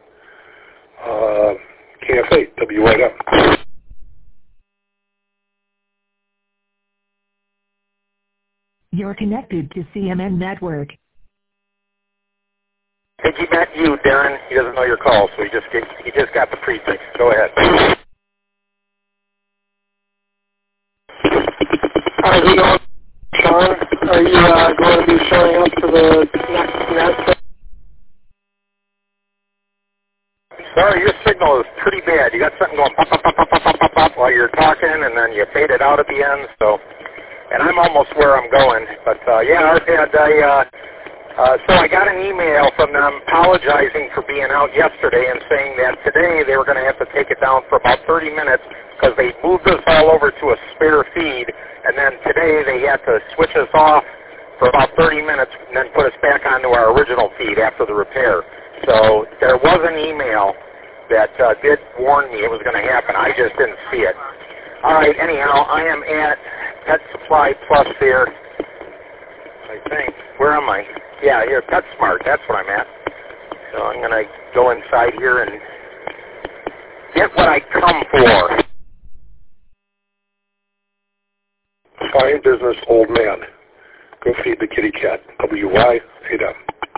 KF8, WYM. You're connected to CMN Network. Piggyback you, Darren. He doesn't know your call, so he just got the prefix. Go ahead. How's it going, Sean? Are you going to be showing up for the next net? Sorry, your signal is pretty bad. You got something going pop, pop, pop, pop, pop, pop, pop, pop while you're talking, and then you fade it out at the end. So, and I'm almost where I'm going. But yeah, so I got an email from them apologizing for being out yesterday and saying that today they were going to have to take it down for about 30 minutes because they moved us all over to a spare feed, and then today they had to switch us off for about 30 minutes and then put us back onto our original feed after the repair. So there was an email that did warn me it was going to happen. I just didn't see it. All right, anyhow, I am at Pet Supply Plus here, I think. Where am I? Yeah, here, PetSmart. That's what I'm at. So I'm going to go inside here and get what I come for. Fine business, old man. Go feed the kitty cat. WYM.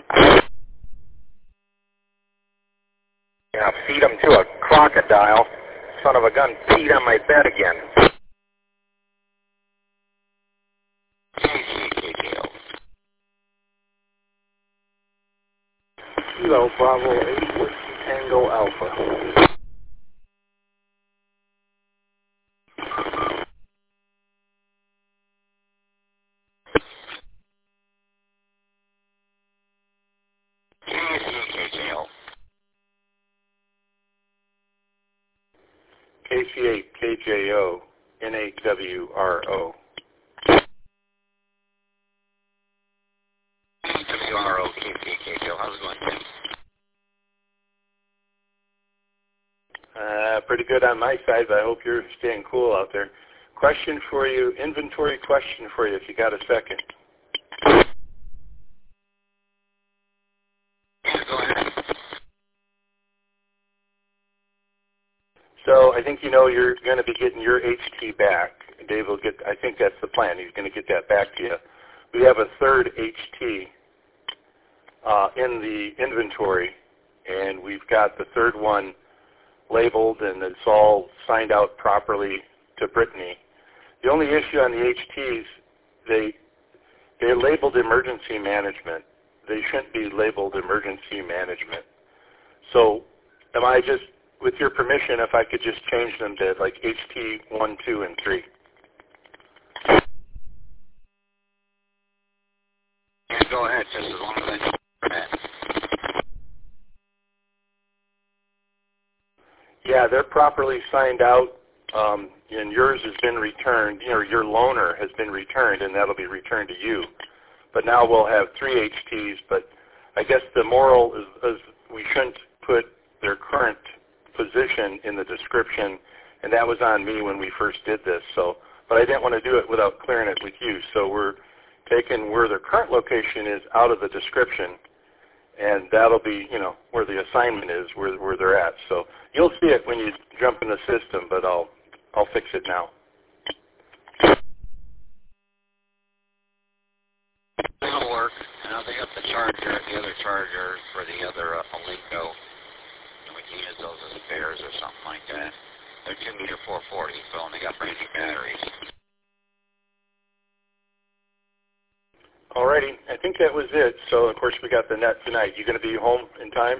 Yeah, feed him to a crocodile. Son of a gun peed on my bed again. Kilo Bravo 8 with Tango Alpha. KC8 KJO NAWRO. WRO KCKO. How's it going, Tim? Pretty good on my side, but I hope you're staying cool out there. Question for you, inventory question for you, if you got a second. Yeah, go ahead. So I think you know you're going to be getting your HT back. Dave will get, I think that's the plan. He's going to get that back to you. We have a third HT in the inventory, and we've got the third one labeled, and it's all signed out properly to Brittany. The only issue on the HTs, they're labeled emergency management. They shouldn't be labeled emergency management. So am I just, with your permission, if I could just change them to like HT 1, 2, and 3? Yeah, go ahead, just as long as I know. Yeah, they're properly signed out, and yours has been returned, your loaner has been returned, and that'll be returned to you. But now we'll have 3 HTs, but I guess the moral is we shouldn't put their current position in the description, and that was on me when we first did this. So, but I didn't want to do it without clearing it with you. So we're taking where their current location is out of the description, and that'll be, where the assignment is, where they're at. So you'll see it when you jump in the system, but I'll fix it now. That'll work. Now they got the charger, the other charger for the other Malenko. And we can use those as spares or something like that. They're 2-meter 440, so and they got brand new batteries. Alrighty, I think that was it. So of course we got the net tonight. You going to be home in time?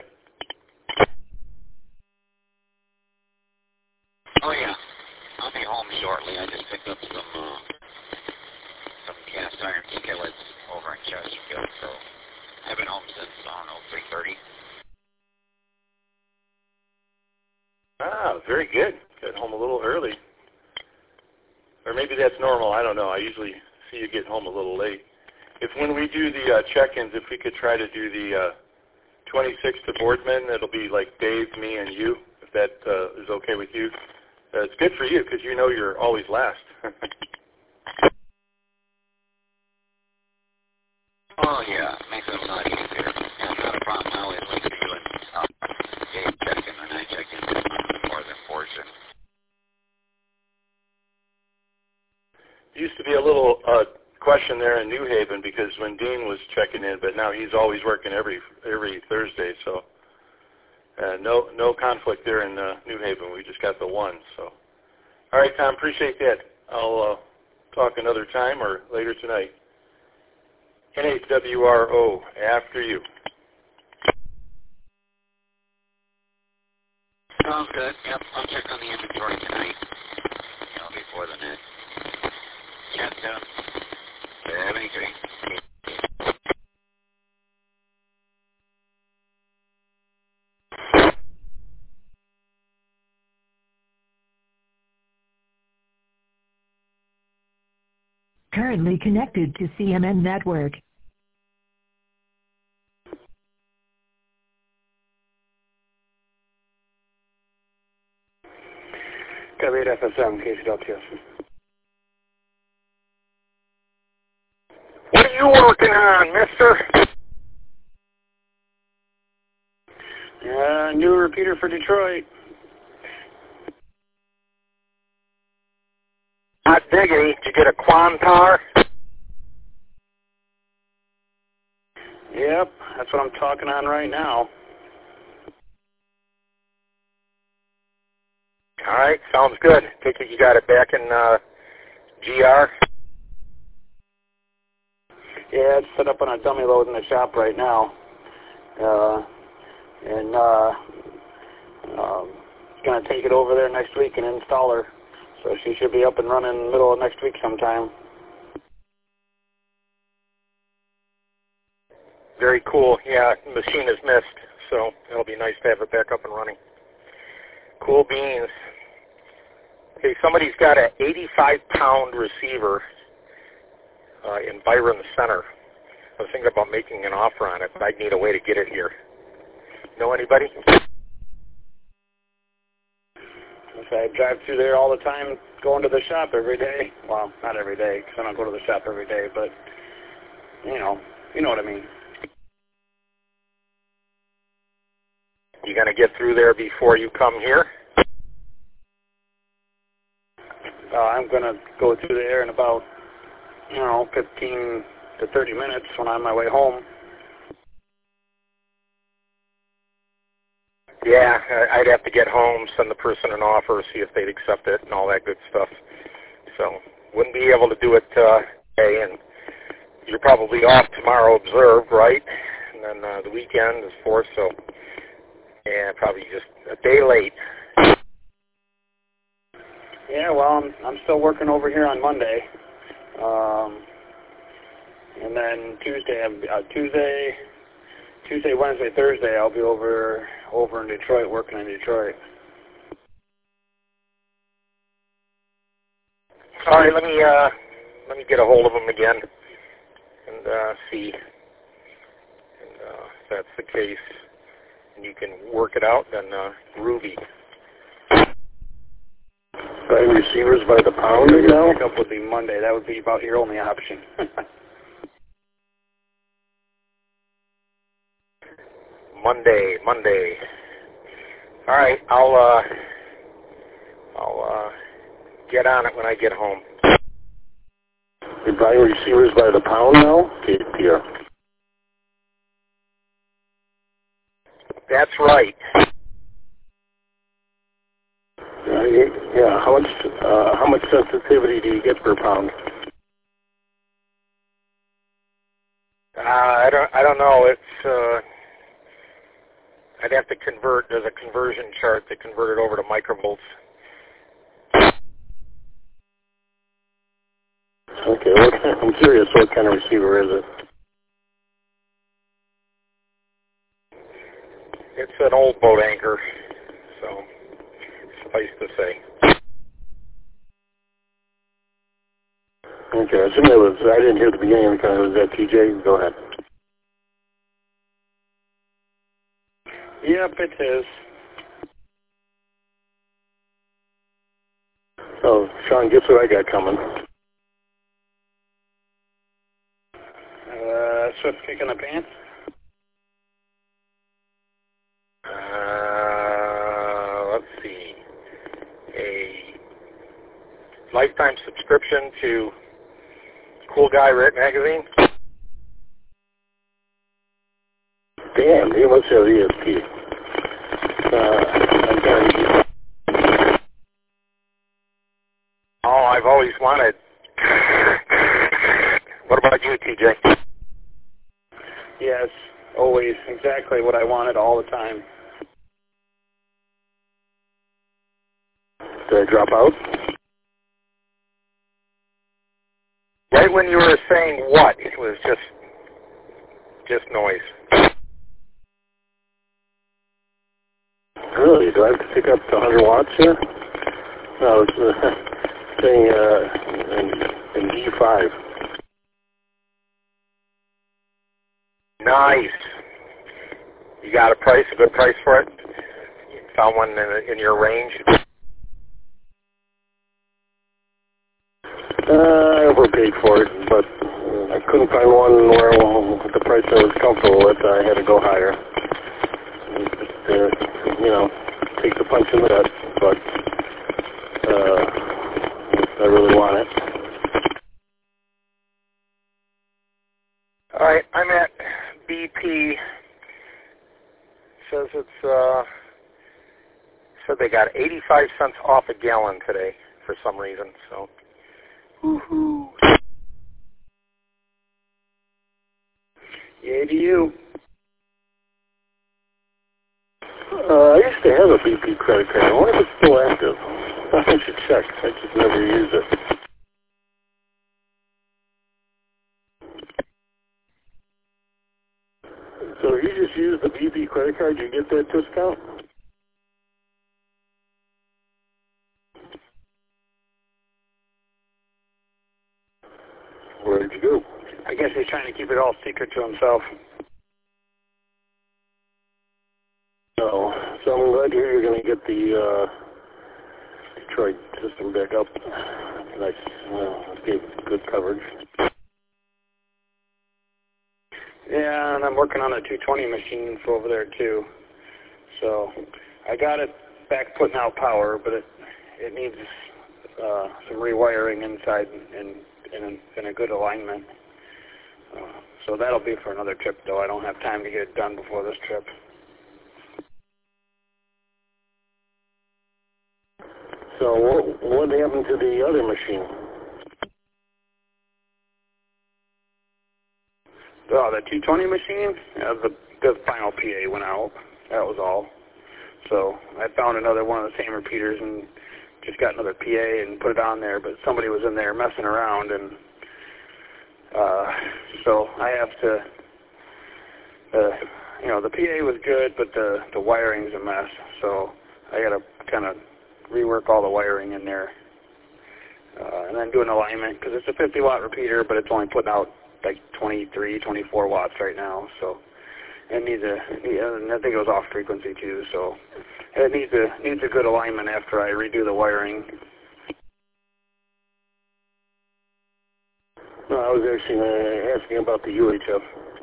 Oh yeah, I'll be home shortly. I just picked up some cast iron skillets over in Chesterfield, so I've been home since, 3:30. Ah, very good. Got home a little early. Or maybe that's normal. I don't know. I usually see you get home a little late. If when we do the check-ins, if we could try to do the 26 to Boardman, it'll be like Dave, me, and you, if that is okay with you. It's good for you because you're always last. Oh, yeah. question there in New Haven because when Dean was checking in, but now he's always working every Thursday, so no conflict there in New Haven. We just got the one. So, all right, Tom, appreciate that. I'll talk another time or later tonight. NHWRO, after you. Sounds good. Yep, I'll check on the inventory tonight. Before the net. Yes, 73. Currently connected to CMN Network. Cavite FSM, KCWS. What are you working on, mister? New repeater for Detroit. Hot diggity. Did you get a Quantar? Yep, that's what I'm talking on right now. All right, sounds good. Take it you got it back in GR? Yeah, it's set up on a dummy load in the shop right now. Going to take it over there next week and install her. So she should be up and running middle of next week sometime. Very cool. Yeah, the machine is missed, so it'll be nice to have it back up and running. Cool beans. Okay, somebody's got an 85-pound receiver in Byron Center. I was thinking about making an offer on it, but I'd need a way to get it here. Know anybody? I drive through there all the time, going to the shop every day. Well, not every day, because I don't go to the shop every day, but, you know what I mean. You going to get through there before you come here? I'm going to go through there in about, 15 to 30 minutes when I'm on my way home. Yeah, I'd have to get home, send the person an offer, see if they'd accept it and all that good stuff. So, wouldn't be able to do it today, and you're probably off tomorrow, observed, right? And then the weekend is 4th, so, yeah, probably just a day late. Yeah, well, I'm still working over here on Monday. And then Tuesday, Wednesday, Thursday, I'll be over in Detroit, working in Detroit. All right, let me get a hold of them again and see if that's the case, and you can work it out. Then groovy. Buying receivers by the pound now? Pickup would be Monday. That would be about your only option. Monday. All right, I'll get on it when I get home. You're buying receivers by the pound now? KPR. That's right. Yeah. How much sensitivity do you get per pound? I don't know. It's I'd have to convert. There's a conversion chart to convert it over to microvolts. Okay. I'm curious. What kind of receiver is it? It's an old boat anchor, so suffice to say. Okay. I assume I didn't hear the beginning because it was at TJ. Go ahead. Yep, it is. Oh, Sean, guess what I got coming? Swift kick in the pants? Let's see. A lifetime subscription to Cool Guy magazine? Damn, he must have ESP. Oh, I've always wanted. What about you, TJ? Yes, always. Exactly what I wanted all the time. Did I drop out? Right when you were saying what, it was just noise. Really? Do I have to pick up the 100 watts here? No, it's saying in E5. Nice. You got a good price for it? Found one in your range? I overpaid for it, but I couldn't find one where the price I was comfortable with. I had to go higher. Take the punch in the gut, but I really want it. All right, I'm at BP. Says said they got 85 cents off a gallon today for some reason. So, woohoo! Yay to you. I used to have a BP credit card. I wonder if it's still active. I should check. I just never use it. So if you just use the BP credit card, you get that discount? Where did you go? I guess he's trying to keep it all secret to himself. No. So I'm glad to hear you're going to get the Detroit system back up. Nice. Gave good coverage. Yeah, and I'm working on a 220 machine for over there too. So I got it back putting out power, but it needs some rewiring inside in a good alignment. So that'll be for another trip, though. I don't have time to get it done before this trip. So what happened to the other machine? Oh, the 220 machine? The final PA went out. That was all. So I found another one of the same repeaters and just got another PA and put it on there, but somebody was in there messing around, and so I have to, the PA was good, but the wiring's a mess, so I got to kind of rework all the wiring in there, and then do an alignment, because it's a 50-watt repeater, but it's only putting out like 23, 24 watts right now, so it needs and I think it was off frequency too, so it needs a good alignment after I redo the wiring. No, I was actually asking about the UHF.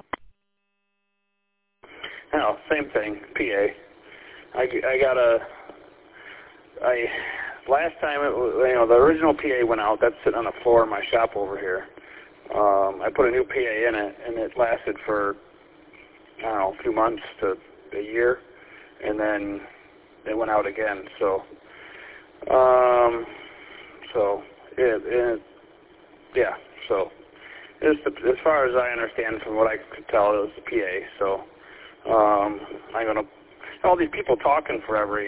No, same thing, PA. Last time it was, the original PA went out. That's sitting on the floor in my shop over here. I put a new PA in it, and it lasted for, I don't know, a few months to a year, and then it went out again. So, yeah. So, as far as I understand, from what I could tell, it was the PA. So, I'm gonna all these people talking forever,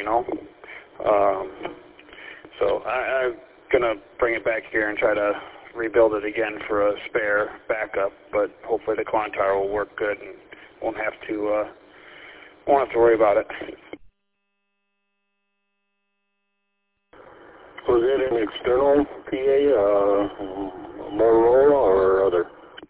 so I'm gonna bring it back here and try to rebuild it again for a spare backup. But hopefully the Quantar will work good and won't have to worry about it. Was it an external PA, Motorola or other?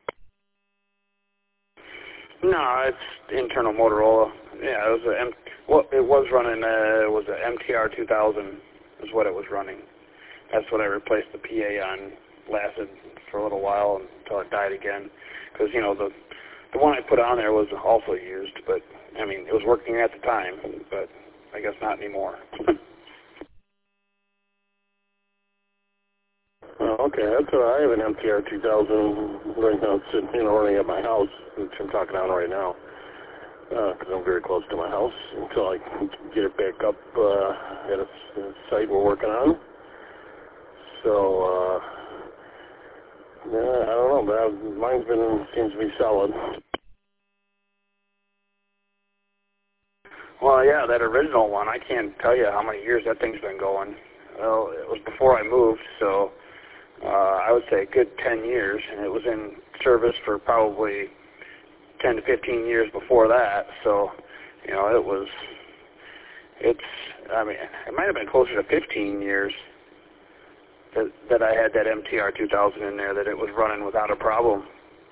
No, it's internal Motorola. Yeah, it was running. It was an MTR 2000 is what it was running. That's what I replaced the PA on. Lasted for a little while until it died again. Because the one I put on there was also used, but I mean it was working at the time, but I guess not anymore. Oh, Okay, that's I have an MTR 2000 right now sitting, running at my house, which I'm talking on right now, because I'm very close to my house until I can get it back up at a site we're working on. So, yeah, I don't know, but mine seems to be solid. Well, yeah, that original one, I can't tell you how many years that thing's been going. Well, it was before I moved, so I would say a good 10 years, and it was in service for probably 10 to 15 years before that. So, it might have been closer to 15 years that I had that MTR 2000 in there, that it was running without a problem.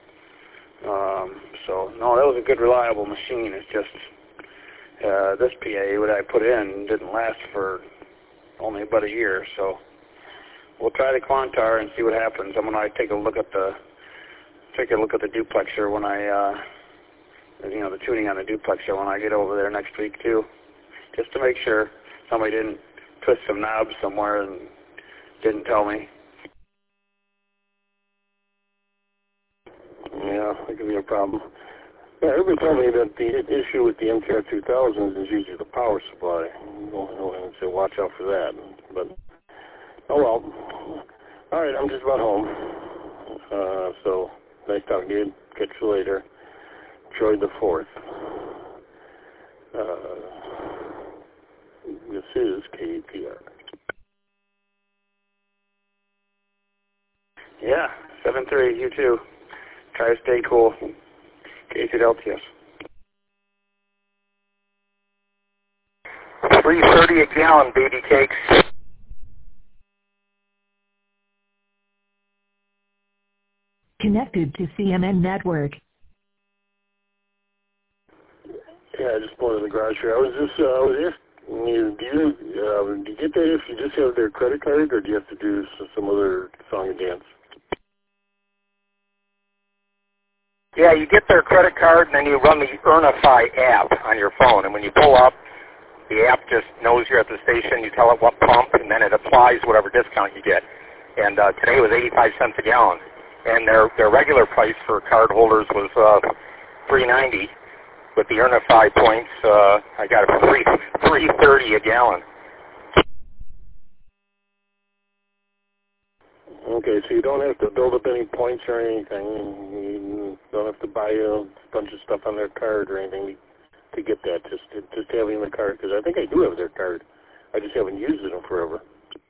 So, no, that was a good, reliable machine. It's just this PA, what I put in, didn't last for only about a year. So we'll try the Quantar and see what happens. I'm gonna take a look at the duplexer when I, the tuning on the duplexer when I get over there next week too, just to make sure somebody didn't twist some knobs somewhere and didn't tell me. Yeah, that could be a problem. Yeah, everybody told me that the issue with the MTR 2000s is usually the power supply. So watch out for that. But, oh well. All right, I'm just about home. So, nice talking to you. Catch you later. Enjoy the 4th. This is KPR. Yeah, 7-3, you too. Try to stay cool. Case at LTS. 330 a gallon, baby cakes. Connected to CMN Network. Yeah, I just pulled in the garage here. I was asking you, do you get that if you just have their credit card, or do you have to do some other song and dance? Yeah, you get their credit card, and then you run the Earnify app on your phone. And when you pull up, the app just knows you're at the station. You tell it what pump, and then it applies whatever discount you get. And today it was 85 cents a gallon. And their regular price for card holders was $3.90. With the Earnify points, I got it for $3.30 a gallon. Okay, so you don't have to build up any points or anything. You don't have to buy a bunch of stuff on their card or anything to get that. Just having the card, because I think I do have their card. I just haven't used it in forever.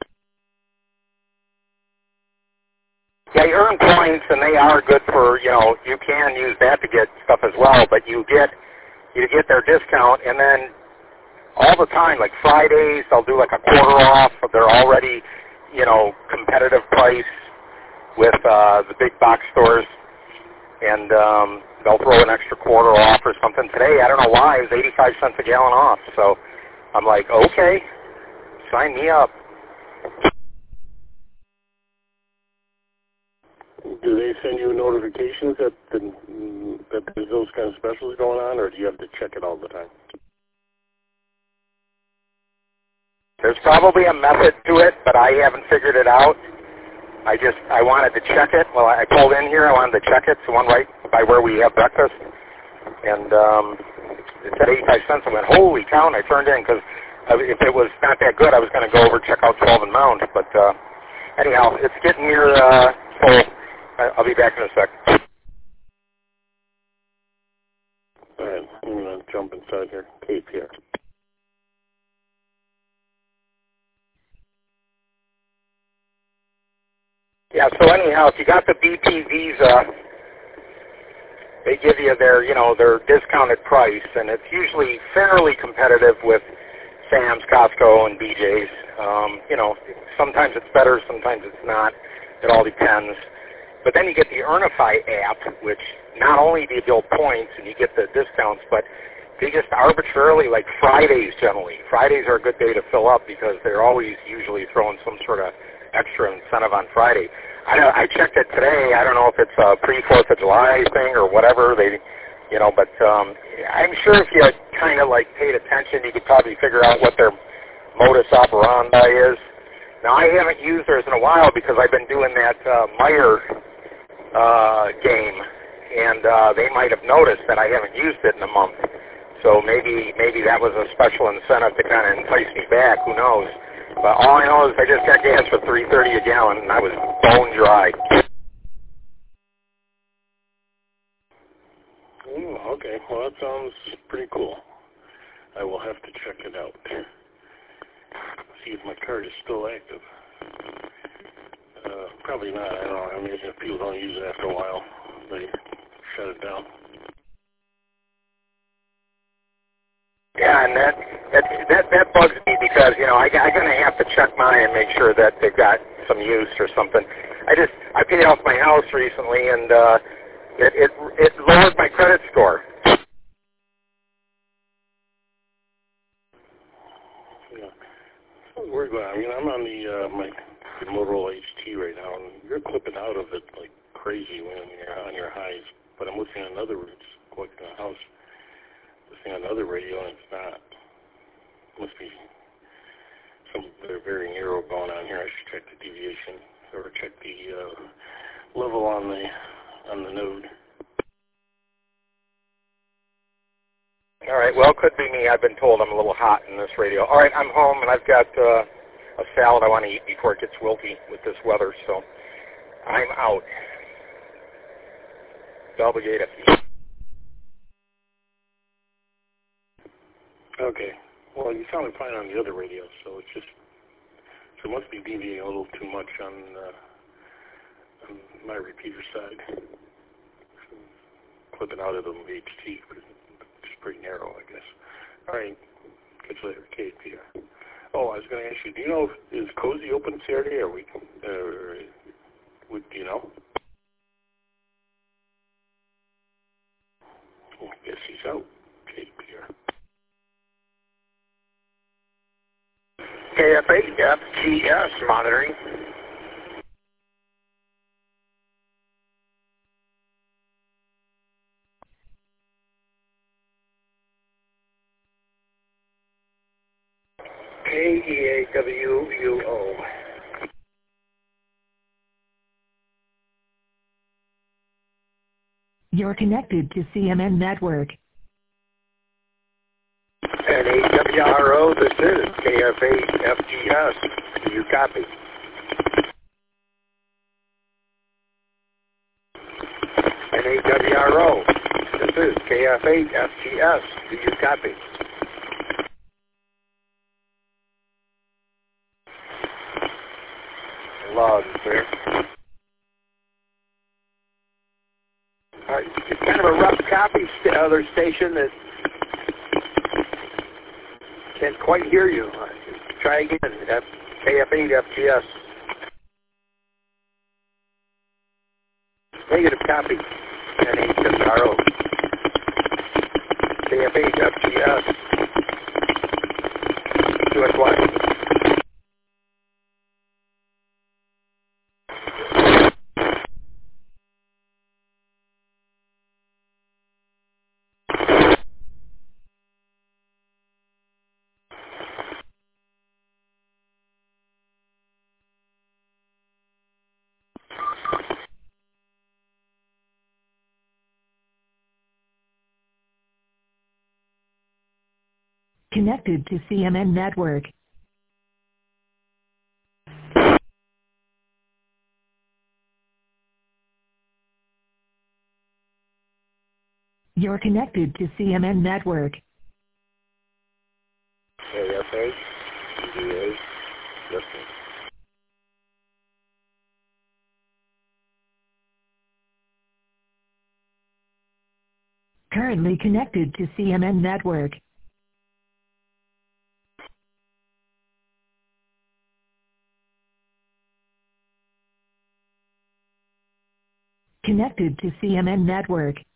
Yeah, you earn points, and they are good for, you can use that to get stuff as well, but you get their discount, and then all the time, like Fridays, they'll do like a quarter off. They're already, competitive price with the big box stores, and they'll throw an extra quarter off or something. Today, I don't know why, it was 85 cents a gallon off. So I'm like, okay, sign me up. Do they send you notifications that there's those kind of specials going on, or do you have to check it all the time? There's probably a method to it, but I haven't figured it out. I wanted to check it. Well, I pulled in here. I wanted to check it. It's the one right by where we have breakfast. And it said 85 cents. I went, holy cow, and I turned in because if it was not that good, I was going to go over and check out 12 and Mount. But anyhow, it's getting near full. I'll be back in a sec. All right, I'm going to jump inside here. Cape here. Yeah, so anyhow, if you got the BP Visa, they give you their discounted price, and it's usually fairly competitive with Sam's, Costco, and BJ's. Sometimes it's better, sometimes it's not. It all depends. But then you get the Earnify app, which not only do you build points and you get the discounts, but they just arbitrarily, like Fridays generally. Fridays are a good day to fill up because they're always usually throwing some sort of extra incentive on Friday. I checked it today. I don't know if it's a pre-4th of July thing or whatever. But I'm sure if you kind of like paid attention, you could probably figure out what their modus operandi is. Now, I haven't used theirs in a while because I've been doing that Meyer game, and they might have noticed that I haven't used it in a month. So maybe that was a special incentive to kind of entice me back. Who knows? But all I know is I just got gas for $3.30 a gallon, and I was bone dry. Oh, okay. Well, that sounds pretty cool. I will have to check it out. See if my card is still active. Probably not. I don't know. I mean, if people don't use it after a while, they shut it down. Yeah, and that bugs me because, you know, I'm going to have to check mine and make sure that they've got some use or something. I paid off my house recently, and it lowered my credit score. Yeah. I was worried about it. I mean, I'm on my Motorola HT right now, and you're clipping out of it like crazy when you're on your highs. But I'm listening on other routes, going to the house, listening on the other radio, and it's not. Must be some very narrow going on here. I should check the deviation or check the level on the node. All right, well, it could be me. I've been told I'm a little hot in this radio. All right, I'm home, and I've got a salad I want to eat before it gets wilty with this weather, so I'm out. WJFE. Okay. Well, you sounded fine on the other radio, so it's just, so it must be deviating a little too much on my repeater side. Clipping out of the HT, but it's pretty narrow, I guess. All right. Catch you later, KPR. Oh, I was going to ask you, do you know, is Cozy open Saturday, or do you know? Oh, I guess he's out, KPR. KFA FGS monitoring. KEAWUO. You're connected to CMN Network. NAWRO, this is KFA FGS. Do you copy? NAWRO, this is KFA FGS. Do you copy? Loud and clear. It's kind of a rough copy. Other station that can't quite hear you. Try again. KF8 FGS. Negative copy. NHWRO. KF8 FGS. QSY. Connected to CMN Network. You're connected to CMN Network. KFA, EDA, listening. Currently connected to CMN Network. Connected to CMN Network.